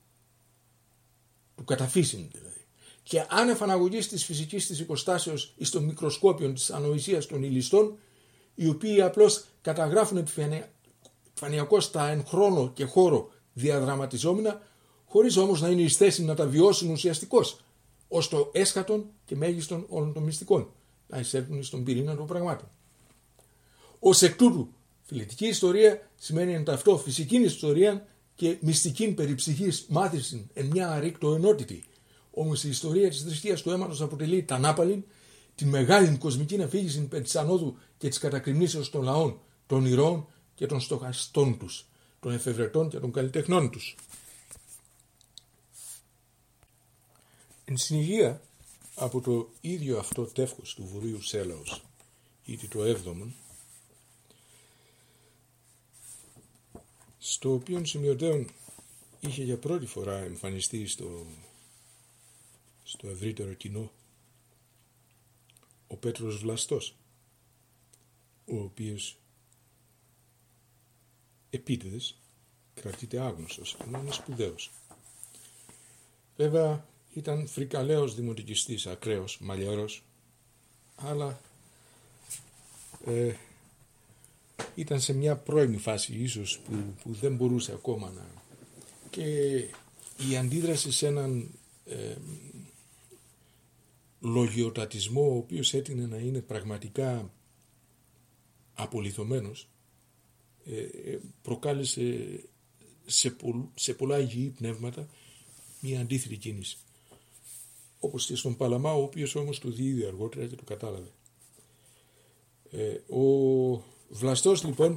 του καταφύσιν δηλαδή. Και άνευ αναγωγής της φυσικής της υποστάσεως εις των μικροσκόπιων της ανοησίας των ηλιστών, οι οποίοι απλώς καταγράφουν επιφανειακώς τα εν χρόνο και χώρο διαδραματιζόμενα, χωρίς όμως να είναι εις θέση να τα βιώσουν ουσιαστικώς, ως το έσχατον και μέγιστον όλων των μυστικών, να εισέλθουν στον πυρήνα των πραγμάτων. Ως εκ τούτου, φιλετική ιστορία σημαίνει εν ταυτό φυσική ιστορία και μυστική περιψυχής μάθηση εν μια αρρήκτο ενότητη. Όμως η ιστορία της θρησκείας του αίματος αποτελεί τα νάπαλιν, την μεγάλη κοσμική αφήγηση περί της ανόδου και της κατακριμνήσεως των λαών, των ηρώων και των στοχαστών τους, των εφευρετών και των καλλιτεχνών τους. Εν συνεχεία, από το ίδιο αυτό τεύχος του Βορείου Σέλαος, ήδη το έβδομον, στο οποίο σημειωτέων είχε για πρώτη φορά εμφανιστεί στο, στο ευρύτερο κοινό ο Πέτρος Βλαστός, ο οποίος επίτηδες κρατείται άγνωστος, ενώ είναι σπουδαίος. Βέβαια ήταν φρικαλαίος δημοτικιστής, ακραίος, μαλλιαρός, αλλά ε, ήταν σε μια πρώιμη φάση ίσως που, που δεν μπορούσε ακόμα να... Και η αντίδραση σε έναν ε, λογιοτατισμό ο οποίος έτεινε να είναι πραγματικά απολιθωμένος ε, προκάλεσε σε, πολλ, σε πολλά υγιή πνεύματα μια αντίθετη κίνηση. Όπως και στον Παλαμά, ο οποίος όμως το διείδε αργότερα και το κατάλαβε. Ε, ο Βλαστός λοιπόν,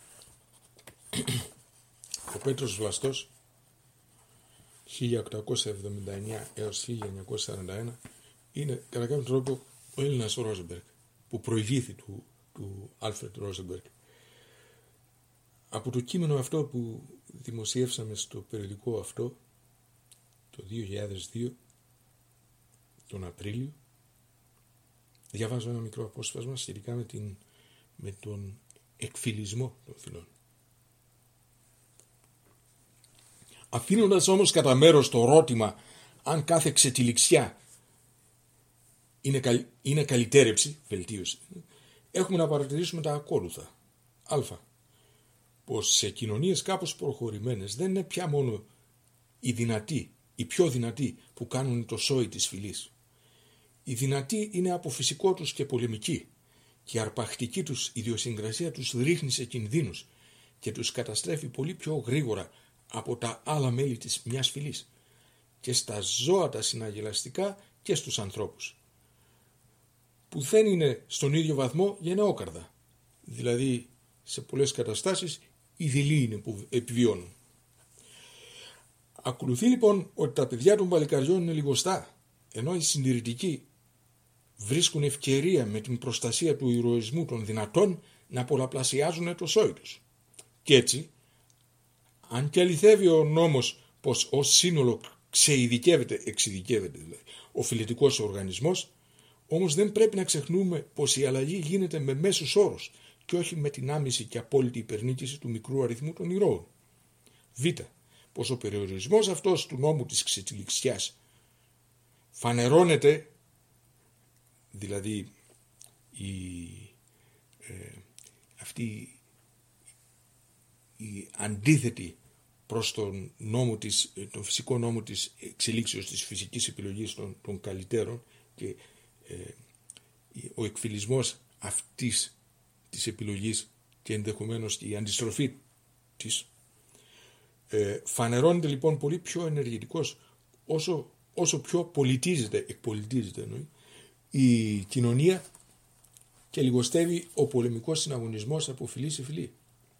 ο Πέτρος Βλαστός, χίλια οκτακόσια εβδομήντα εννιά έως χίλια εννιακόσια σαράντα ένα, είναι κατά κάποιο τρόπο ο Έλληνας Ρόζενμπεργκ, που προηγήθη του, του Άλφρεντ Ρόζενμπεργκ. Από το κείμενο αυτό που δημοσιεύσαμε στο περιοδικό αυτό το δύο χιλιάδες δύο, τον Απρίλιο, διαβάζω ένα μικρό απόσπασμα σχετικά με, την, με τον εκφυλισμό των φυλών. Αφήνοντας όμως κατά μέρος το ρώτημα αν κάθε ξετυλιξιά είναι, καλ, είναι καλυτέρευση, βελτίωση, έχουμε να παρατηρήσουμε τα ακόλουθα. Α. Πως σε κοινωνίες κάπως προχωρημένες δεν είναι πια μόνο οι δυνατοί, οι πιο δυνατοί που κάνουν το σόι της φυλής. Οι δυνατοί είναι από φυσικό τους και πολεμικοί και η αρπακτική τους ιδιοσυγκρασία τους ρίχνει σε κινδύνους και τους καταστρέφει πολύ πιο γρήγορα από τα άλλα μέλη της μιας φυλής και στα ζώα τα συναγελαστικά και στους ανθρώπους, που δεν είναι στον ίδιο βαθμό γενναιόκαρδα, δηλαδή σε πολλές καταστάσεις οι δειλοί είναι που επιβιώνουν. Ακολουθεί λοιπόν ότι τα παιδιά των παλικαριών είναι λιγοστά, ενώ οι συντηρητικοί βρίσκουν ευκαιρία με την προστασία του ηρωισμού των δυνατών να πολλαπλασιάζουν το σόι τους. Και έτσι, αν και αληθεύει ο νόμος πως ως σύνολο ξεειδικεύεται, εξειδικεύεται δηλαδή, ο φυλετικός οργανισμός, όμως δεν πρέπει να ξεχνούμε πως η αλλαγή γίνεται με μέσους όρους και όχι με την άμεση και απόλυτη υπερνίκηση του μικρού αριθμού των ηρώων. Β. Πως ο περιορισμός αυτός του νόμου της ξετυλιξιάς φανερώνεται, δηλαδή η, ε, αυτή η αντίθετη προς τον, νόμο της, τον φυσικό νόμο της εξελίξεως της φυσικής επιλογής των, των καλλιτέρων και ε, ο εκφυλισμός αυτής της επιλογής και ενδεχομένως και η αντιστροφή της ε, φανερώνεται λοιπόν πολύ πιο ενεργητικός όσο, όσο πιο πολιτίζεται, εκπολιτίζεται εννοεί, η κοινωνία και λιγοστεύει ο πολεμικός συναγωνισμός από φυλή σε φυλή.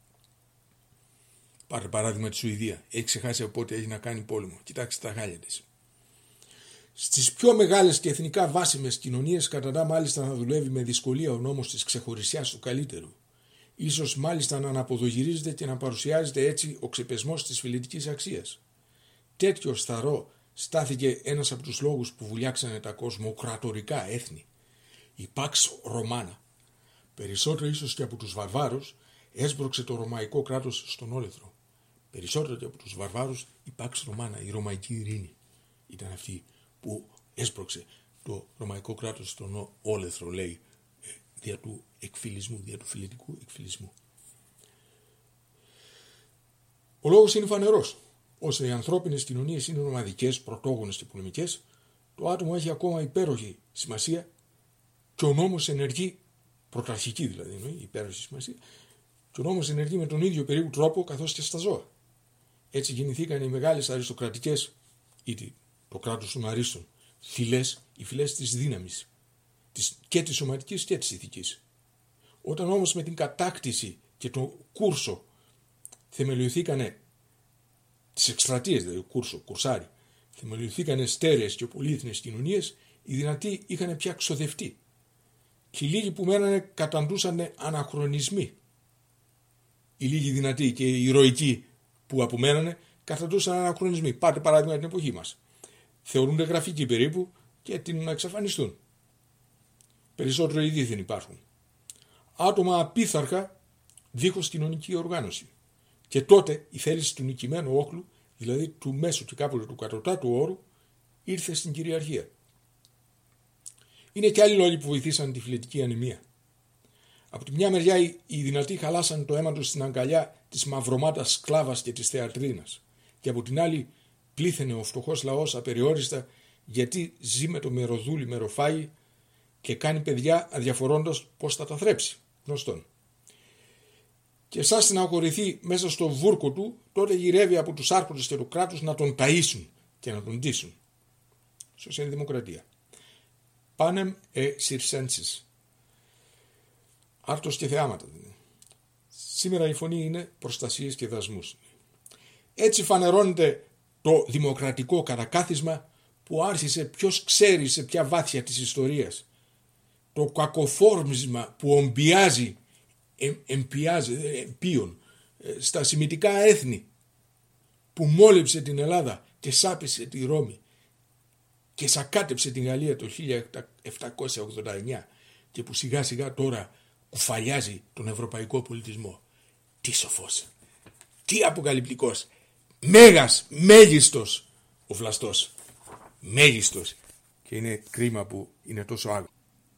Πάρε παράδειγμα τη Σουηδία. Έχει ξεχάσει από πότε έχει να κάνει πόλεμο. Κοιτάξτε τα χάλια της. Στις πιο μεγάλες και εθνικά βάσιμες κοινωνίες καταντά μάλιστα να δουλεύει με δυσκολία ο νόμος της ξεχωρισιάς του καλύτερου. Ίσως μάλιστα να αναποδογυρίζεται και να παρουσιάζεται έτσι ο ξεπεσμός της φιλετικής αξίας. Τέτοιο σταρό στάθηκε ένας από τους λόγους που βουλιάξανε τα κοσμοκρατορικά έθνη. Η Pax Romana, περισσότερο ίσως και από τους βαρβάρους, έσπρωξε το ρωμαϊκό κράτος στον όλεθρο. Περισσότερο και από τους βαρβάρους η Pax Romana, η ρωμαϊκή ειρήνη, ήταν αυτή που έσπρωξε το ρωμαϊκό κράτος στον όλεθρο, λέει, δια του εκφυλισμού, δια του φιλετικού εκφυλισμού. Ο λόγος είναι φανερός. Όσο οι ανθρώπινες κοινωνίες είναι ομαδικές, πρωτόγονες και πολεμικές, το άτομο έχει ακόμα υπέροχη σημασία και ο νόμος ενεργεί, πρωταρχική δηλαδή εννοεί, υπέροχη σημασία, και ο νόμος ενεργεί με τον ίδιο περίπου τρόπο καθώς και στα ζώα. Έτσι γεννηθήκαν οι μεγάλες αριστοκρατικές, είτε το κράτος των αρίστων, φυλές, οι φυλές της δύναμης, και της σωματικής και της ηθικής. Όταν όμως με την κατάκτηση και το κούρσο θεμελιωθήκανε, τις εκστρατείες δηλαδή, κούρσο, κουρσάρι, θεμελιωθήκανε στέρεες και πολύεθνες κοινωνίες, οι δυνατοί είχαν πια ξοδευτεί. Και οι λίγοι που μένανε καταντούσαν αναχρονισμοί. Οι λίγοι δυνατοί και οι ηρωικοί που απομένανε καταντούσαν αναχρονισμοί. Πάρτε παράδειγμα την εποχή μας. Θεωρούνται γραφικοί περίπου και έτοιμοι να εξαφανιστούν. Περισσότερο ήδη δεν υπάρχουν. Άτομα απίθαρχα δίχως κοινωνική οργάνωση. Και τότε η θέληση του νικημένου όχλου, δηλαδή του μέσου και κάποτε του κατωτάτου όρου, ήρθε στην κυριαρχία. Είναι και άλλοι λόγοι που βοηθήσαν τη φιλετική ανεμία. Από τη μια μεριά οι δυνατοί χαλάσαν το αίμα τους στην αγκαλιά της μαυρομάτας σκλάβας και της θεατρίνας, και από την άλλη πλήθαινε ο φτωχός λαός απεριόριστα γιατί ζει με το μεροδούλι μεροφάγι και κάνει παιδιά αδιαφορώντας πώς θα τα θρέψει, γνωστόν. Και σαν στεναχωρηθεί μέσα στο βούρκο του, τότε γυρεύει από τους άρχοντες και του κράτους να τον ταΐσουν και να τον ντύσουν. Σοσιαλδημοκρατία. Πάνεμ ε συρσένσις. Άρτος και θεάματα. Σήμερα η φωνή είναι προστασίες και δασμούς. Έτσι φανερώνεται το δημοκρατικό κατακάθισμα που άρχισε ποιος ξέρει σε ποια βάθια της ιστορίας. Το κακοφόρμισμα που ομπιάζει, εμ, εμπιάζει, εμπίον, στα σημιτικά έθνη, που μόλεψε την Ελλάδα και σάπισε τη Ρώμη και σακάτεψε την Γαλλία το χίλια επτακόσια ογδόντα εννιά και που σιγά σιγά τώρα κουφαλιάζει τον ευρωπαϊκό πολιτισμό. Τι σοφός, τι αποκαλυπτικός, μέγας, μέγιστος ο Βλαστός. μέγιστος και είναι κρίμα που είναι τόσο άγριο.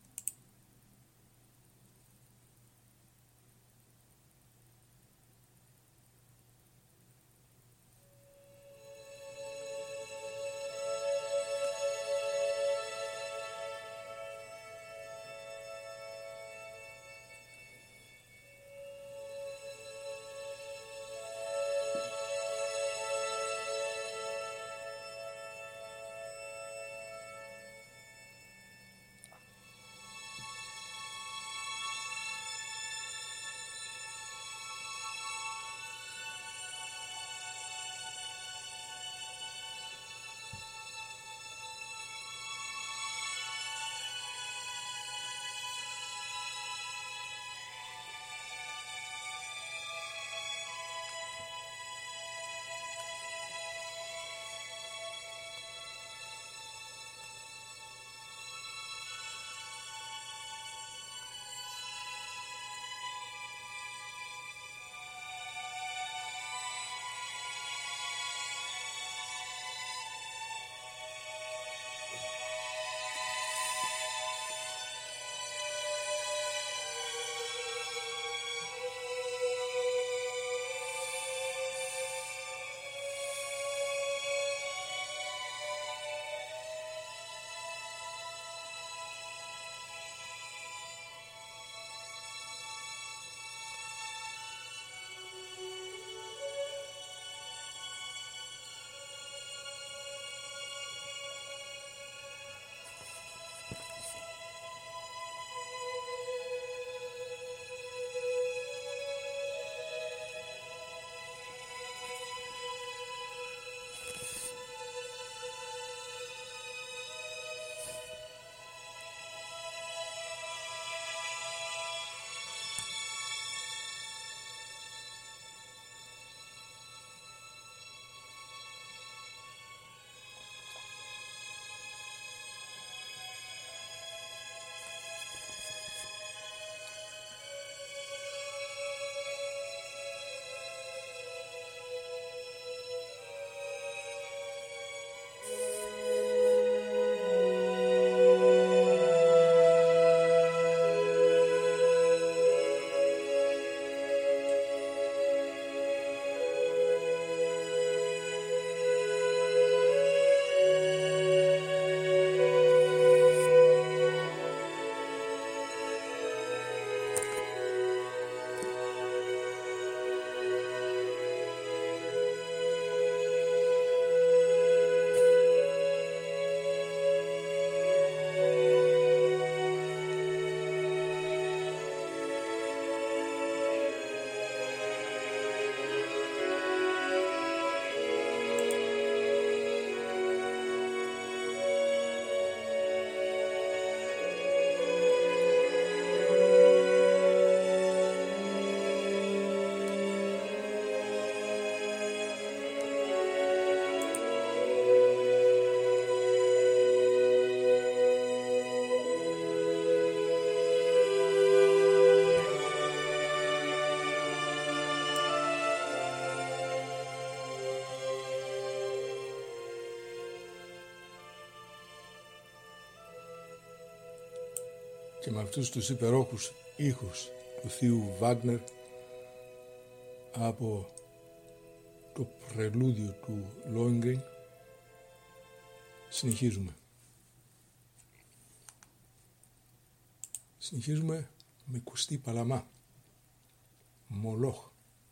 Και με αυτούς τους υπερόχους ήχους του θείου Βάγνερ από το πρελούδιο του Lohengrin συνεχίζουμε. Συνεχίζουμε με κουστή παλαμά. Μολόχ.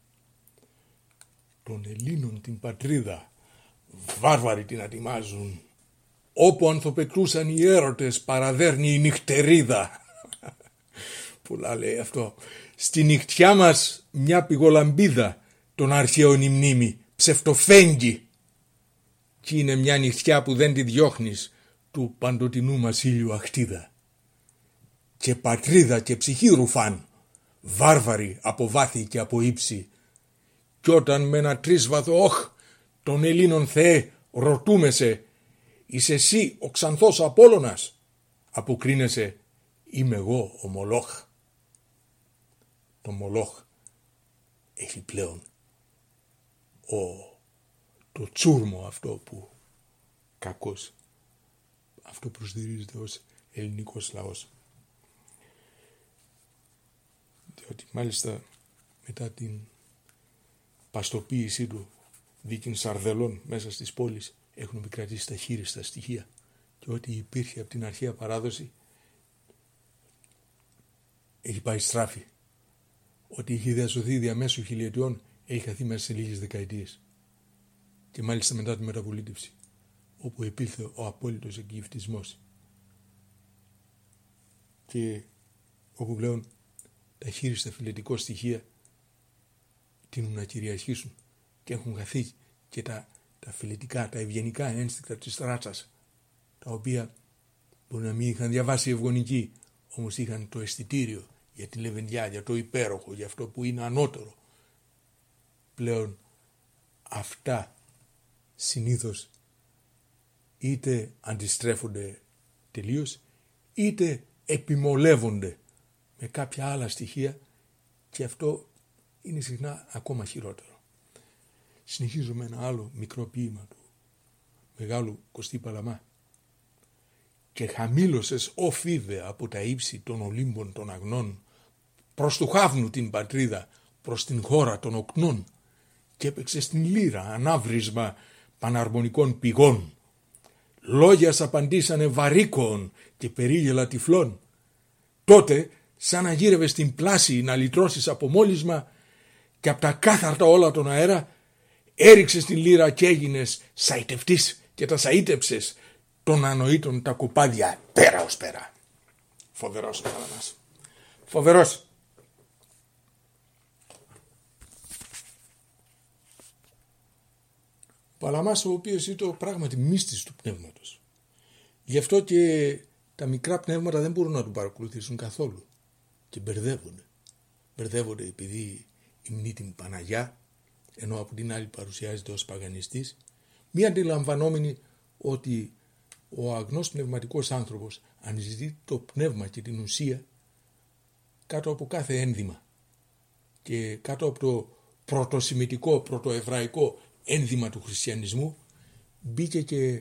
Των Ελλήνων την πατρίδα βάρβαροι την ατιμάζουν. Όπου ανθοπετούσαν οι έρωτες παραδέρνει η νυχτερίδα. Πουλά λέει αυτό. Στη νυχτιά μας μια πηγολαμπίδα των αρχαίων η μνήμη ψευτοφέγγει. Κι είναι μια νυχτιά που δεν τη διώχνεις του παντοτινού μας ήλιου αχτίδα. Και πατρίδα και ψυχή ρουφάν, βάρβαροι από βάθη και από ύψη. Κι όταν με ένα τρίσβαθο όχ των Ελλήνων Θεέ ρωτούμε σε, είσαι εσύ ο ξανθός Απόλλωνας, αποκρίνεσαι, είμαι εγώ ο Μολόχ. Το Μολόχ έχει πλέον ο, το τσούρμο αυτό που κακώς αυτό προσδιορίζεται ως ελληνικός λαός. Διότι μάλιστα μετά την παστοποίησή του δίκην Σαρδελών μέσα στις πόλεις έχουν επικρατήσει τα χείριστα στοιχεία και ό,τι υπήρχε από την αρχαία παράδοση έχει πάει στράφη. Ό,τι είχε διασωθεί διαμέσου χιλιετιών έχει χαθεί μέσα σε λίγες δεκαετίες. Και μάλιστα μετά τη μεταπολίτευση, όπου επήλθε ο απόλυτος εκγυφτισμός και όπου πλέον τα χείριστα φιλετικό στοιχεία τείνουν να κυριαρχήσουν και έχουν χαθεί και τα, τα φιλετικά, τα ευγενικά ένστικτα της ράτσας, τα οποία μπορεί να μην είχαν διαβάσει ευγονικοί, όμως είχαν το αισθητήριο για τη λεβεντιά, για το υπέροχο, για αυτό που είναι ανώτερο. Πλέον αυτά συνήθως είτε αντιστρέφονται τελείως, είτε επιμολεύονται με κάποια άλλα στοιχεία και αυτό είναι συχνά ακόμα χειρότερο. Συνεχίζω με ένα άλλο μικρό ποίημα του μεγάλου Κωστή Παλαμά. Και χαμήλωσες, ω φίδε, από τα ύψη των Ολύμπων των αγνών, προς του χάβνου την πατρίδα, προς την χώρα των οκνών, και έπαιξε στην λύρα ανάβρισμα παναρμονικών πηγών. Λόγια σ' απαντήσανε βαρύκοων και περίγελα τυφλών. Τότε, σαν να γύρευες στην πλάση να λυτρώσεις από μόλυσμα και από τα κάθαρτα όλα τον αέρα, έριξες την λύρα και έγινες σαϊτευτής και τα σαΐτεψες των ανοήτων τα κοπάδια πέρα ως πέρα. Φοβερός ο Παλαμάς. Φοβερός. Παλαμάς, ο οποίος ήταν πράγματι μύστης του πνεύματος. Γι' αυτό και τα μικρά πνεύματα δεν μπορούν να τον παρακολουθήσουν καθόλου και μπερδεύονται. Μπερδεύονται επειδή υμνεί την Παναγιά, ενώ από την άλλη παρουσιάζεται ως παγανιστής, μη αντιλαμβανόμενοι ότι ο αγνός πνευματικός άνθρωπος αναζητεί το πνεύμα και την ουσία κάτω από κάθε ένδυμα και κάτω από το πρωτοσημιτικό, πρωτοεβραϊκό ένδυμα του χριστιανισμού μπήκε και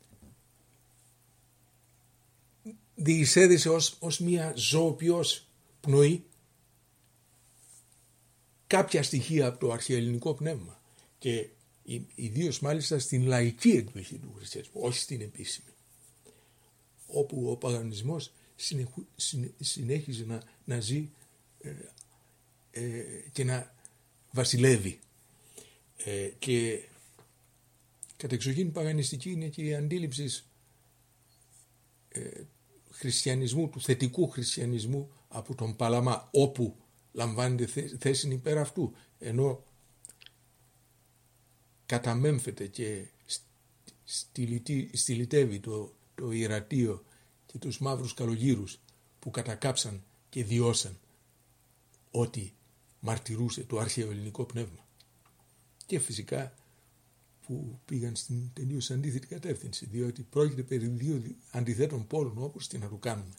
διεισέδησε ως, ως μια ζωοποιός πνοή κάποια στοιχεία από το αρχαιοελληνικό πνεύμα και ιδίως μάλιστα στην λαϊκή εκδοχή του χριστιανισμού, όχι στην επίσημη, όπου ο παγανισμός συνεχου, συνε, συνέχιζε να, να ζει ε, ε, και να βασιλεύει. Ε, και κατεξοχήν παγανιστική είναι και η αντίληψη ε, χριστιανισμού, του θετικού χριστιανισμού από τον Παλαμά, όπου λαμβάνεται θέση υπέρ αυτού, ενώ καταμέμφεται και στυλιτεύει το, το ιερατείο και τους μαύρους καλογύρους που κατακάψαν και διώσαν ό,τι μαρτυρούσε το αρχαίο ελληνικό πνεύμα. Και φυσικά που πήγαν στην τελείως αντίθετη κατεύθυνση, διότι πρόκειται περί δύο αντιθέτων πόλων, όπως τι να το κάνουμε.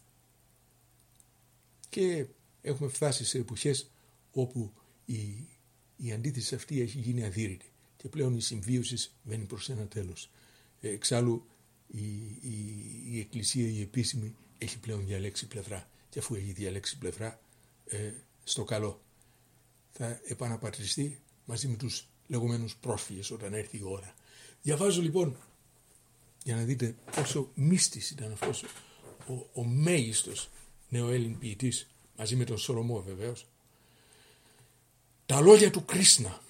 Και έχουμε φτάσει σε εποχές όπου η, η αντίθεση αυτή έχει γίνει αδύρυτη και πλέον η συμβίωση βαίνει προς ένα τέλος. Εξάλλου η, η, η Εκκλησία, η επίσημη, έχει πλέον διαλέξει πλευρά και αφού έχει διαλέξει πλευρά ε, στο καλό θα επαναπατριστεί μαζί με τους λεγόμενους πρόσφυγες όταν έρθει η ώρα. Διαβάζω λοιπόν για να δείτε πόσο μύστης ήταν αυτός ο, ο μέγιστος νεοέλλην ποιητής μαζί με τον Σολομό βεβαίως. Τα λόγια του Κρίσνα.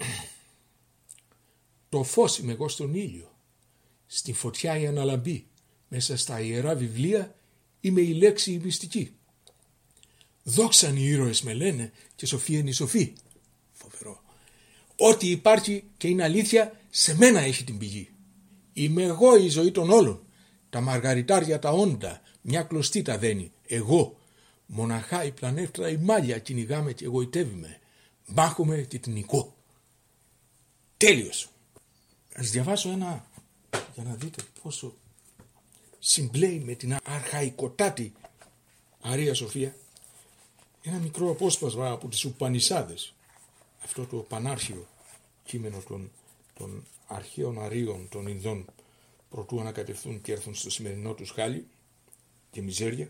Το φως είμαι εγώ στον ήλιο, στη φωτιά η αναλαμπή, μέσα στα ιερά βιβλία είμαι η λέξη η μυστική. Δόξαν οι ήρωες με λένε και σοφία είναι η σοφή. Φοβερό. Ό,τι υπάρχει και είναι αλήθεια σε μένα έχει την πηγή. Είμαι εγώ η ζωή των όλων. Τα μαργαριτάρια τα όντα, μια κλωστή τα δένει. Εγώ, μοναχά η πλανέφτρα η μάλια κυνηγάμε και εγωιτεύει με. Μάχομαι και την νικώ. Τέλειος. Ας διαβάσω ένα για να δείτε πόσο συμπλέει με την αρχαϊκοτάτη Αρία Σοφία. Ένα μικρό απόσπασμα από τις Ουπανισάδες. Αυτό το πανάρχιο κείμενο των, των αρχαίων Αρίων των Ινδών προτού ανακατευθούν και έρθουν στο σημερινό τους χάλι και μιζέρια.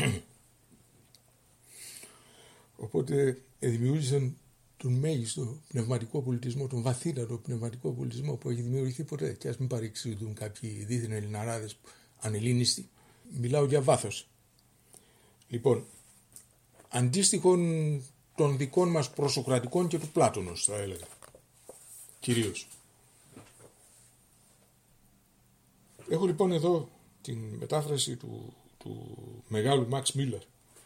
Οπότε δημιούργησαν τον μέγιστο πνευματικό πολιτισμό, τον βαθύτατο πνευματικό πολιτισμό που έχει δημιουργηθεί ποτέ. Και ας μην παρεξηγούν κάποιοι δίθεν Ελληναράδες ανελλήνιστοι. Μιλάω για βάθος. Λοιπόν, αντίστοιχον των δικών μας προσοκρατικών και του Πλάτωνος, θα έλεγα. Κυρίως. Έχω λοιπόν εδώ την μετάφραση του, του μεγάλου Μαξ Μίλλερ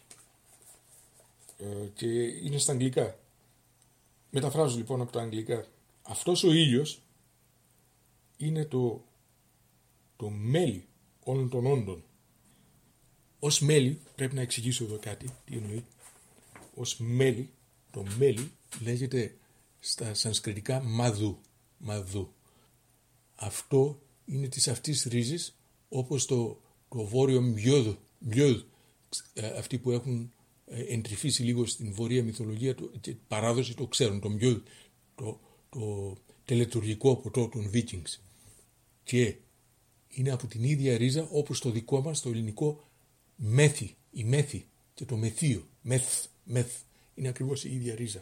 ε, και είναι στα αγγλικά. Μεταφράζω λοιπόν από τα αγγλικά. Αυτός ο ήλιος είναι το, το μέλι όλων των όντων. Ως μέλι, πρέπει να εξηγήσω εδώ κάτι, τι εννοεί. Ως μέλι, το μέλι λέγεται στα σανσκριτικά μαδού. μαδού. Αυτό είναι της αυτής ρίζης, όπως το, το βόρειο μιώδ, μιώδ, αυτοί που έχουν εντρυφήσει λίγο στην βορεία μυθολογία και παράδοση το ξέρουν, το μιώδ, το, το τελετουργικό ποτό των Vikings. Και είναι από την ίδια ρίζα όπως το δικό μας το ελληνικό μέθη, η μέθη και το μεθείο, μεθ, μεθ, είναι ακριβώς η ίδια ρίζα.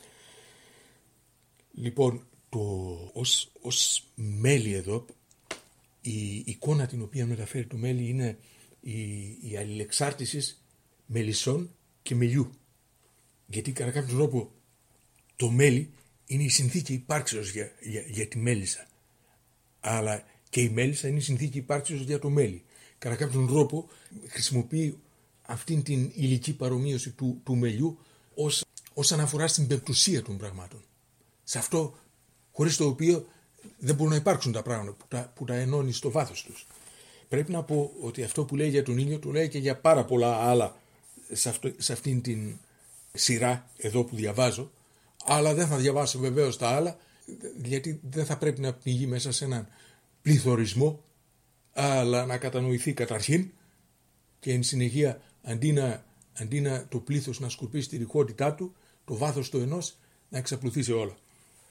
Λοιπόν, το, ως, ως μέλι εδώ, η εικόνα την οποία μεταφέρει το μέλι είναι η, η αλληλεξάρτηση μελισσών και μελιού. Γιατί κατά κάποιον τρόπο το μέλι είναι η συνθήκη υπάρξεως για, για, για τη μέλισσα. Αλλά και η μέλισσα είναι η συνθήκη υπάρξεως για το μέλι. Κατά κάποιον τρόπο χρησιμοποιεί αυτήν την υλική παρομοίωση του, του μελιού ως, ως αναφορά στην πεμπτουσία των πραγμάτων. Σε αυτό, χωρίς το οποίο δεν μπορούν να υπάρξουν τα πράγματα που τα, που τα ενώνει στο βάθος τους. Πρέπει να πω ότι αυτό που λέει για τον ήλιο το λέει και για πάρα πολλά άλλα σε, αυτό, σε αυτήν την σειρά εδώ που διαβάζω, αλλά δεν θα διαβάσω βεβαίως τα άλλα, γιατί δεν θα πρέπει να πνιγεί μέσα σε έναν πληθωρισμό, αλλά να κατανοηθεί καταρχήν και εν συνεχεία αντί να, αντί να το πλήθος να σκορπίσει τη ρηχότητά του, το βάθος του ενός να εξαπλωθεί σε όλα.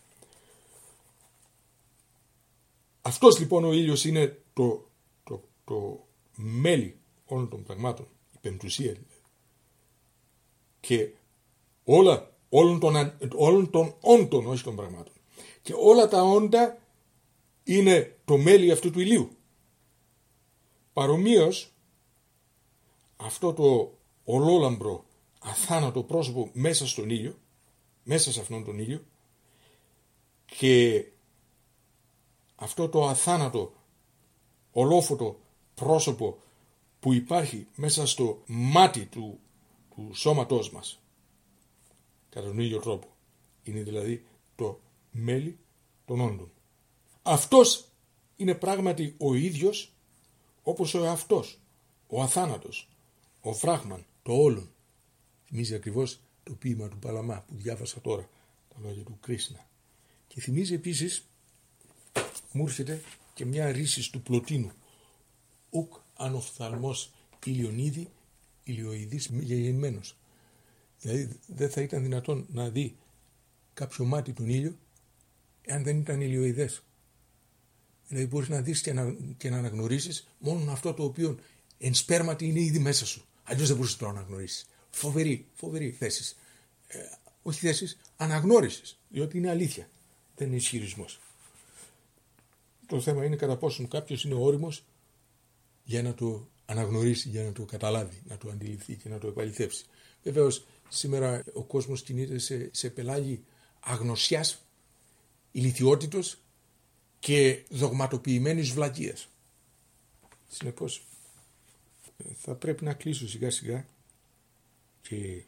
Αυτός λοιπόν ο ήλιος είναι το, το, το μέλι όλων των πραγμάτων, η πεμπτουσία δηλαδή. Και όλα, όλων των, όλων των όντων, όχι των πραγμάτων. Και όλα τα όντα είναι το μέλι αυτού του ηλίου. Παρομοίως, αυτό το ολόλαμπρο, αθάνατο πρόσωπο μέσα στον ήλιο, μέσα σε αυτόν τον ήλιο, και αυτό το αθάνατο, ολόφωτο πρόσωπο που υπάρχει μέσα στο μάτι του, του σώματός μας, κατά τον ίδιο τρόπο, είναι δηλαδή το μέλι των όντων. Αυτός είναι πράγματι ο ίδιος όπως ο εαυτός, ο αθάνατος, ο φράγμαν, το όλον. Θυμίζει ακριβώς το ποίημα του Παλαμά που διάβασα τώρα, τα λόγια του Κρίσνα. Και θυμίζει επίσης, μου έρχεται και μια ρίση του Πλωτίνου. Ουκ ανοφθαλμός ηλιονίδη, ηλιοειδής γεννημένος. Δηλαδή δεν θα ήταν δυνατόν να δει κάποιο μάτι τον ήλιο εάν δεν ήταν ηλιοειδές. Δηλαδή μπορείς να δεις και να, και να αναγνωρίσεις μόνο αυτό το οποίο εν σπέρματι είναι ήδη μέσα σου. Αλλιώς δεν μπορείς να το αναγνωρίσεις. Φοβερή, φοβερή θέσεις. Ε, όχι θέσεις, αναγνώρισης. Διότι είναι αλήθεια. Δεν είναι ισχυρισμός. Το θέμα είναι κατά πόσον κάποιος είναι όριμος για να το αναγνωρίσει, για να το καταλάβει, να το αντιληφθεί και να το επαληθεύσει. Βεβαίως σήμερα ο κόσμος κινείται σε, σε πελάγι αγνωσιάς, ηλιθιότητος και δογματοποιημένης βλακείας. Συνεπώς θα πρέπει να κλείσω σιγά σιγά και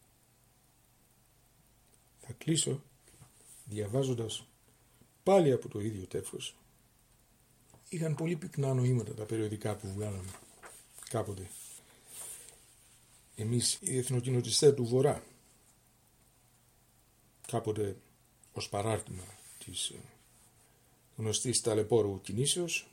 θα κλείσω διαβάζοντας πάλι από το ίδιο τεύχος. Είχαν πολύ πυκνά νοήματα τα περιοδικά που βγάλαμε κάποτε. Εμείς οι εθνοκοινοτιστές του Βορρά, κάποτε ως παράρτημα της γνωστής ταλαιπώρου κινήσεως,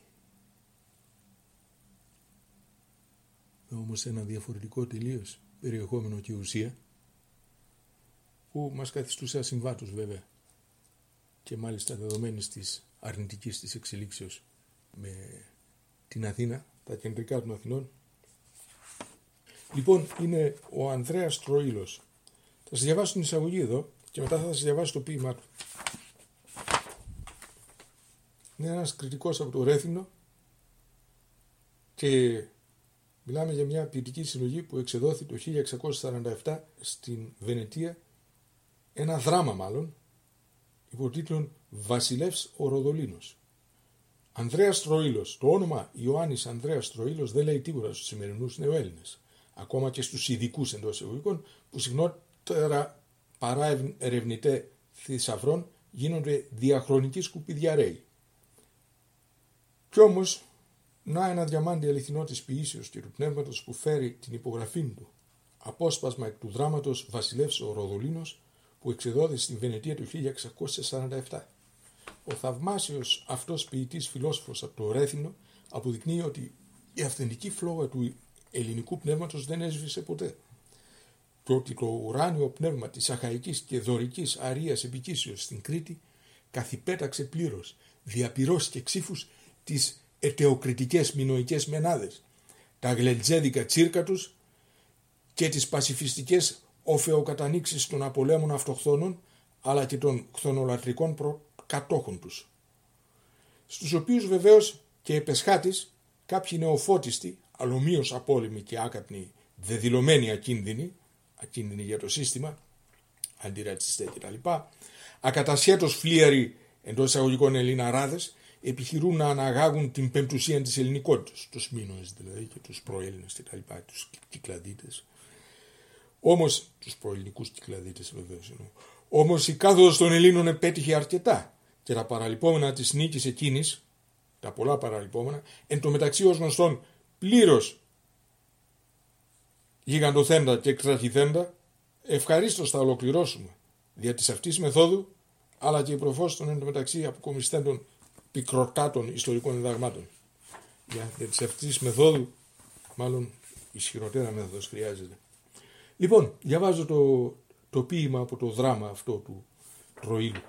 όμως ένα διαφορετικό τελείως περιεχόμενο και ουσία, που μας καθιστούσε ασυμβάτους βέβαια, και μάλιστα δεδομένης της αρνητικής της εξελίξεως με την Αθήνα, τα κεντρικά των Αθηνών. Λοιπόν, είναι ο Ανδρέας Τροήλος. Θα σας διαβάσω την εισαγωγή εδώ και μετά θα σας διαβάσω το ποίημά του. Είναι ένας κριτικός από το Ρέθυμνο και μιλάμε για μια ποιητική συλλογή που εξεδόθη το χίλια εξακόσια σαράντα επτά στην Βενετία, ένα δράμα μάλλον, υποτίτλον «Βασιλεύς ο Ροδολίνος». Ανδρέας Τροήλος. Το όνομα Ιωάννης Ανδρέας Τροήλος δεν λέει τίποτα στους σημερινούς νεοέλληνες, ακόμα και στους ειδικούς εντός εισαγωγικών που συχνότερα παρά ερευνητές θησαυρών γίνονται διαχρονικοί σκουπιδιαρέοι. Κι όμως, να ένα διαμάντι αληθινό της ποιήσεως και του πνεύματος που φέρει την υπογραφή του, απόσπασμα εκ του δράματος «Βασιλεύς ο Ροδολίνος» που εξεδόθη στην Βενετία του χίλια εξακόσια σαράντα επτά. Ο θαυμάσιος αυτός ποιητής φιλόσοφος από το Ρέθυμνο αποδεικνύει ότι η αυθεντική φλόγα του ελληνικού πνεύματος δεν έσβησε ποτέ και ότι το ουράνιο πνεύμα της αχαϊκής και δωρικής αρίας επικήσεως στην Κρήτη καθυπέταξε πλήρως, διαπυρός και ξύφους τις ετεοκριτικές μινοικές μενάδες, τα γλεντζέδικα τσίρκα τους και τις πασιφιστικές οφεοκατανοίξεις των απολέμων αυτοχθόνων αλλά και των χθονολατρικών προκατόχων τους, στους οποίους βεβαίως και επεσχάτης κάποιοι νεοφώτιστοι, αλλομοίως απόλυμοι και άκαπνοι, δεδηλωμένοι ακίνδυνοι, ακίνδυνοι για το σύστημα, αντιρατσιστές κτλ., ακατασχέτως φλίαροι εντός εισαγωγικών Ελληναράδες, επιχειρούν να αναγάγουν την πεμπτουσία της ελληνικότητας, τους Μίνωες δηλαδή και τους προέλληνες κτλ., τους Κυκλαδίτες. Όμως, τους προελληνικούς Κυκλαδίτες βεβαίως εννοώ. Όμως η κάθοδος των Ελλήνων επέτυχε αρκετά και τα παραλυπόμενα της νίκης εκείνης, τα πολλά παραλυπόμενα, εν τω μεταξύ ως γνωστόν πλήρως γιγαντοθέντα και εκτραχυθέντα, ευχαρίστως θα ολοκληρώσουμε δια της αυτής μεθόδου, αλλά και η προφώς των εν τω μεταξύ αποκομιστέντων πικροτάτων ιστορικών διδαγμάτων. Για, για της αυτής μεθόδου, μάλλον ισχυρότερα μέθοδος χρειάζεται. Λοιπόν, διαβάζω το, το ποίημα από το δράμα αυτό του Τροήλου.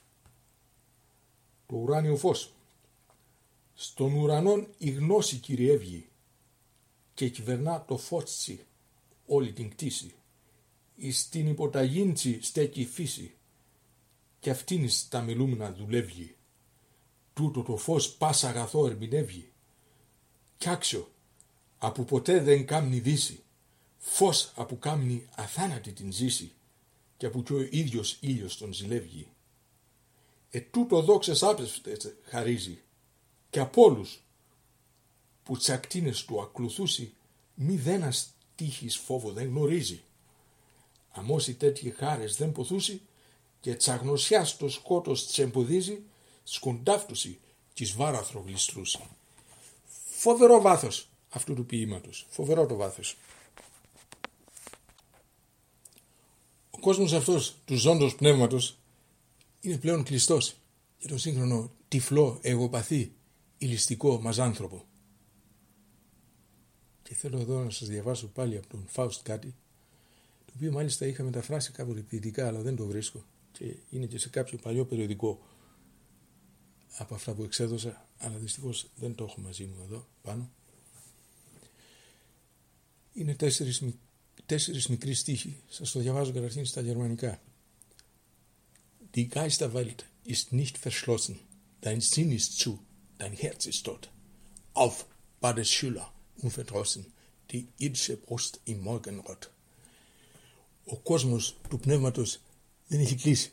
Το ουράνιο φως. Στον ουρανόν η γνώση κυριεύγει και κυβερνά το φώτσι όλη την κτήση. Εις την υποταγίντσι στέκει η φύση και αυτήν στα μιλούμενα δουλεύγει. Τούτο το φως πάσα αγαθό ερμηνεύγει. Κι άξιο, απο ποτέ δεν κάμνει δύση, φως απο κάμνει αθάνατη την ζήση και απο κι ο ίδιος ήλιος τον ζηλεύγει. Ε τούτο δόξες άπευστες χαρίζει και απ' όλους που τις ακτίνες του ακολουθούσι μη δένας τύχης φόβο δεν γνωρίζει. Αμώς οι τέτοιοι χάρες δεν ποθούσι και τσαγνωσιάς το σκότος της εμποδίζει, σκοντάφτουσι της βάραθρο γλιστρούσι. Φοβερό βάθος αυτού του ποίηματος, φοβερό το βάθος. Ο κόσμος αυτός του ζώντος πνεύματος είναι πλέον κλειστός για τον σύγχρονο τυφλό, εγωπαθή, ηλιστικό μαζάνθρωπο. Και θέλω εδώ να σας διαβάσω πάλι από τον Φάουστ κάτι, το οποίο μάλιστα είχα μεταφράσει κάποτε ποιητικά, αλλά δεν το βρίσκω και είναι και σε κάποιο παλιό περιοδικό από αυτά που εξέδωσα, αλλά δυστυχώς δεν το έχω μαζί μου εδώ πάνω. Είναι τέσσερις, τέσσερις μικροί στίχοι, σας το διαβάζω καταρχήν στα γερμανικά. Die Geisterwelt ist nicht verschlossen, dein Sinn ist zu, dein Herz ist tot. Auf, Bades Schüler, unverdrossen, die irdische Brust im Morgenrot. Ο κόσμος του πνεύματος δεν έχει κλείσει.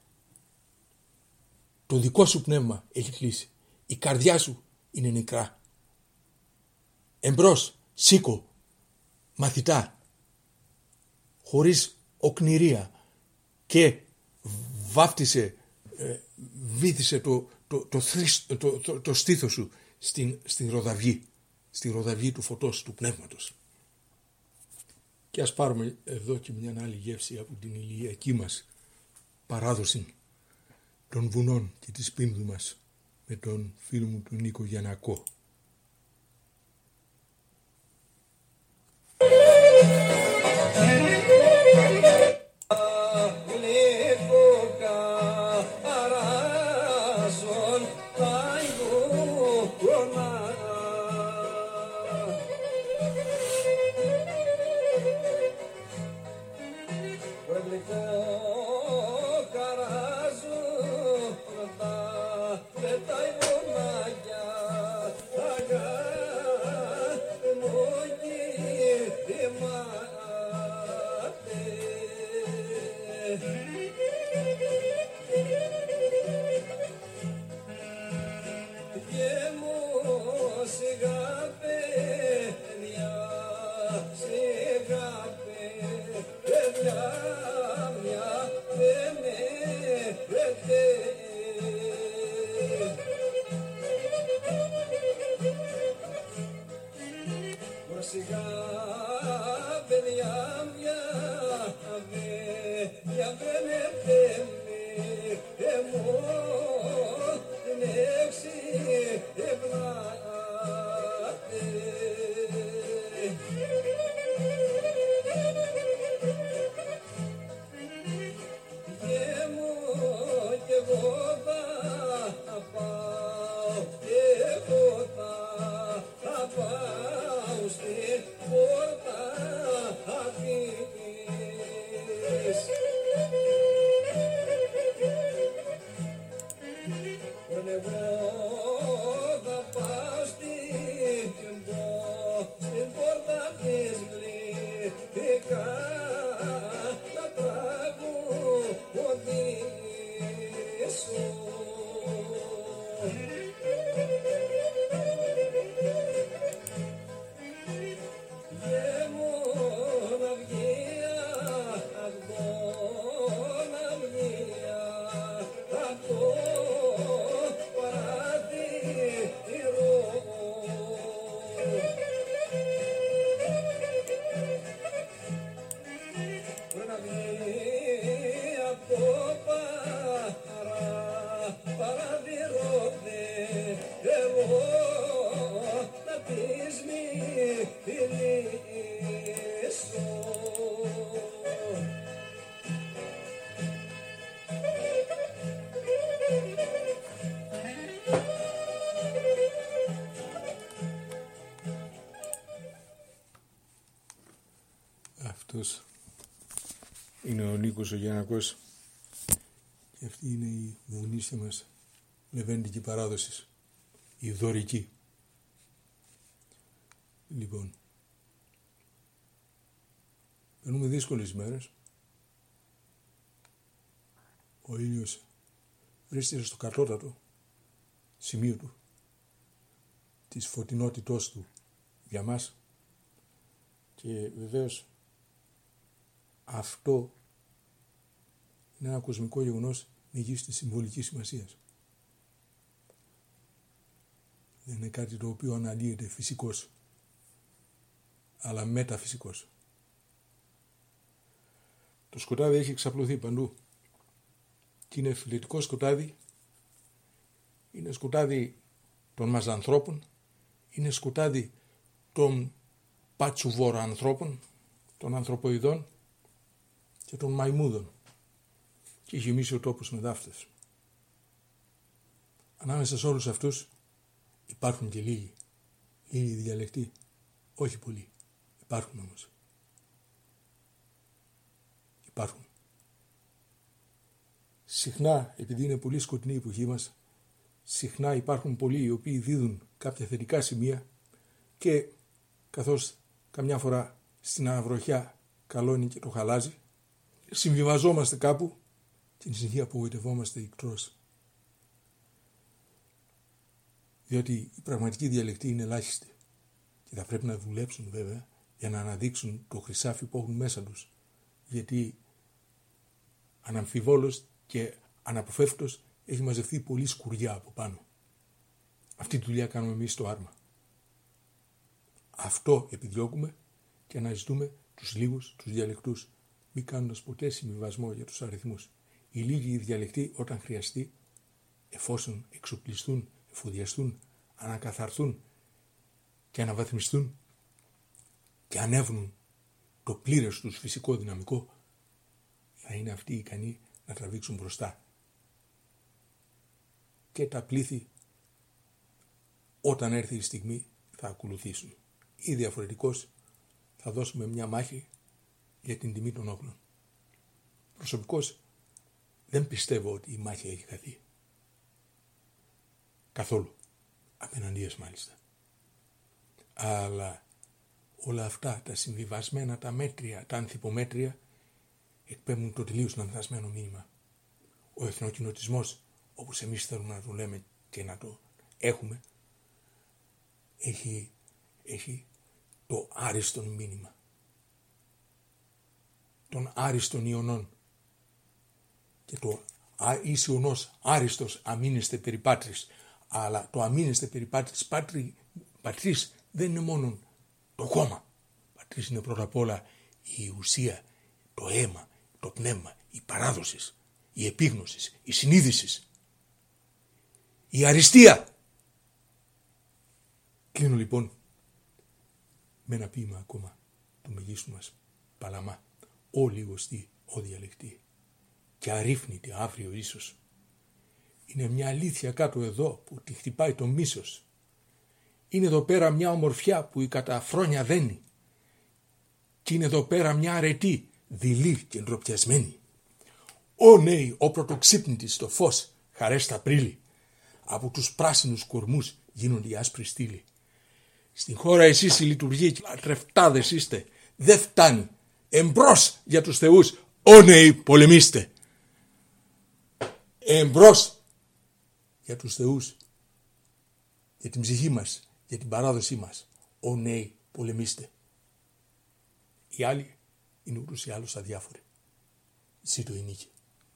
Το δικό σου πνεύμα έχει κλείσει. Η καρδιά σου είναι νεκρά. Εμπρός, σήκω, μαθητά, χωρίς οκνηρία και βάφτισε, ε, βύθισε το, το, το, το, το, το, το στήθος σου στην, στην ροδαυγή, στη ροδαυγή του φωτός του πνεύματος. Και ας πάρουμε εδώ και μια άλλη γεύση από την ηλιακή μας παράδοση των βουνών και της Πίνδου μας με τον φίλο μου τον Νίκο Γιαννακό. Αυτός είναι ο Νίκος ο Γιαννακός και αυτή είναι η βουνίσια μας λεβέντικη παράδοση, η δωρική. Λοιπόν, περνούμε δύσκολες μέρες. Ο ήλιος βρίσκεται στο κατώτατο σημείο του, της φωτεινότητός του για μας, και βεβαίως αυτό είναι ένα κοσμικό γεγονός μεγίστης συμβολικής σημασίας. Δεν είναι κάτι το οποίο αναλύεται φυσικός, αλλά μεταφυσικός. Το σκοτάδι έχει εξαπλωθεί παντού και είναι φυλετικό σκοτάδι, είναι σκοτάδι των μαζανθρώπων, είναι σκοτάδι των πατσουβόρα ανθρώπων, των ανθρωποειδών και των μαϊμούδων, και έχει γεμίσει ο τόπος με δάφτες. Ανάμεσα σε όλους αυτούς υπάρχουν και λίγοι, λίγοι διαλεκτοί, όχι πολλοί, υπάρχουν όμως. Υπάρχουν. Συχνά, επειδή είναι πολύ σκοτεινή η εποχή μας, συχνά υπάρχουν πολλοί οι οποίοι δίδουν κάποια θετικά σημεία, και καθώς καμιά φορά στην αναβροχιά καλό είναι και το χαλάζει, συμβιβαζόμαστε κάπου, την συνεχεία απογοητευόμαστε εκτός. Διότι η πραγματική διαλεκτή είναι ελάχιστη και θα πρέπει να δουλέψουν βέβαια για να αναδείξουν το χρυσάφι που έχουν μέσα τους, γιατί αναμφιβόλως και αναποφεύκτως έχει μαζευτεί πολλή σκουριά από πάνω. Αυτή τη δουλειά κάνουμε εμείς στο άρμα. Αυτό επιδιώκουμε και αναζητούμε τους λίγους, τους διαλεκτούς, μη κάνοντας ποτέ συμβιβασμό για τους αριθμούς. Οι λίγοι διαλεκτοί όταν χρειαστεί, εφόσον εξοπλιστούν, εφοδιαστούν, ανακαθαρθούν και αναβαθμιστούν και ανέβουν το πλήρες τους φυσικό δυναμικό, θα είναι αυτοί ικανοί να τραβήξουν μπροστά. Και τα πλήθη, όταν έρθει η στιγμή, θα ακολουθήσουν. Ή διαφορετικώς θα δώσουμε μια μάχη για την τιμή των όπλων. Προσωπικώς δεν πιστεύω ότι η μάχη έχει χαθεί. Καθόλου. Απέναντίας μάλιστα. Αλλά όλα αυτά τα συμβιβασμένα, τα μέτρια, τα ανθυπομέτρια εκπέμπουν το τελείως λανθασμένο μήνυμα. Ο εθνοκοινοτισμός, όπως εμείς θέλουμε να το λέμε και να το έχουμε, έχει, έχει το άριστον μήνυμα των άριστων ιονών και το εις ιονός άριστος αμήνεστε περί πάτρις, αλλά το αμήνεστε περί πάτρις, πάτρι, πατρίς δεν είναι μόνο το κόμμα, πατρίς είναι πρώτα απ' όλα η ουσία, το αίμα, το πνεύμα, η παράδοση, η επίγνωση, η συνείδηση, η αριστεία. Κλείνω λοιπόν με ένα ποίημα ακόμα του μεγίστου μας Παλαμά. Όλοι γνωστοί, ο διαλεκτή και αρρύφνητη αύριο ίσως. Είναι μια αλήθεια κάτω εδώ που τη χτυπάει το μίσος. Είναι εδώ πέρα μια ομορφιά που η καταφρόνια δένει. Και είναι εδώ πέρα μια αρετή, δειλή και ντροπιασμένη. Ω νέοι, ο πρωτοξύπνητης στο φως, χαρές τα πρίλη. Από τους πράσινους κορμούς γίνονται οι άσπροι στήλοι. Στην χώρα εσείς οι λειτουργοί και λατρευτάδες είστε. Δεν φτάνει. Εμπρός για τους θεούς, ω νέοι πολεμήστε. Εμπρός για τους θεούς, για την ψυχή μας, για την παράδοσή μας, ω νέοι πολεμήστε. Οι άλλοι είναι ούτως ή άλλως αδιάφοροι. Ζήτω η νίκη.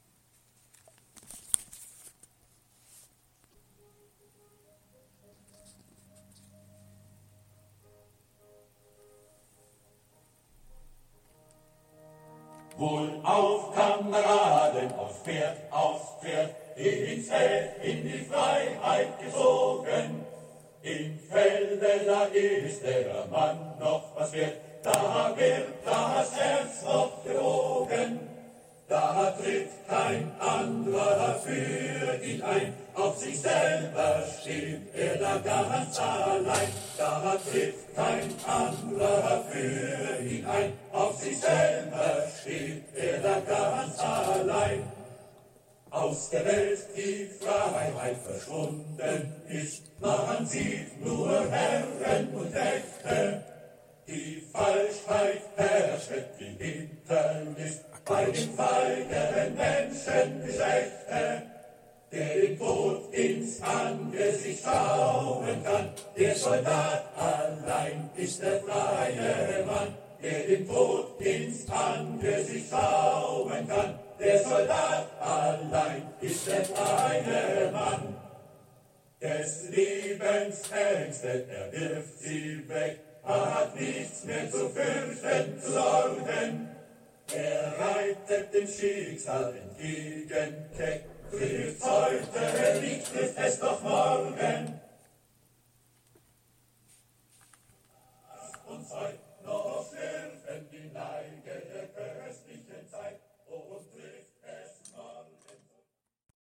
Wohl auf, Kameraden, aufs Pferd, aufs Pferd, ins Feld, in die Freiheit gezogen. Im Felde, da ist der Mann noch was wert, da wird das Herz noch gewogen. Da tritt kein anderer für ihn ein, auf sich selber steht er da ganz allein. Da tritt kein anderer für ihn ein, auf sich selber steht er da ganz allein. Aus der Welt die Freiheit verschwunden ist, man sieht nur Herren und Rechte. Die Falschheit herrscht wie Hinterlist bei den feigeren Menschengeschlechte. Der den Tod ins Angesicht schauen kann, der Soldat allein ist der freie Mann. Der den Tod ins Angesicht schauen kann, der Soldat allein ist der freie Mann. Des Lebens Ängste, er wirft sie weg, hat nichts mehr zu fürchten, zu sorgen. Er reitet dem Schicksal entgegen, keck, trifft heute, nicht trifft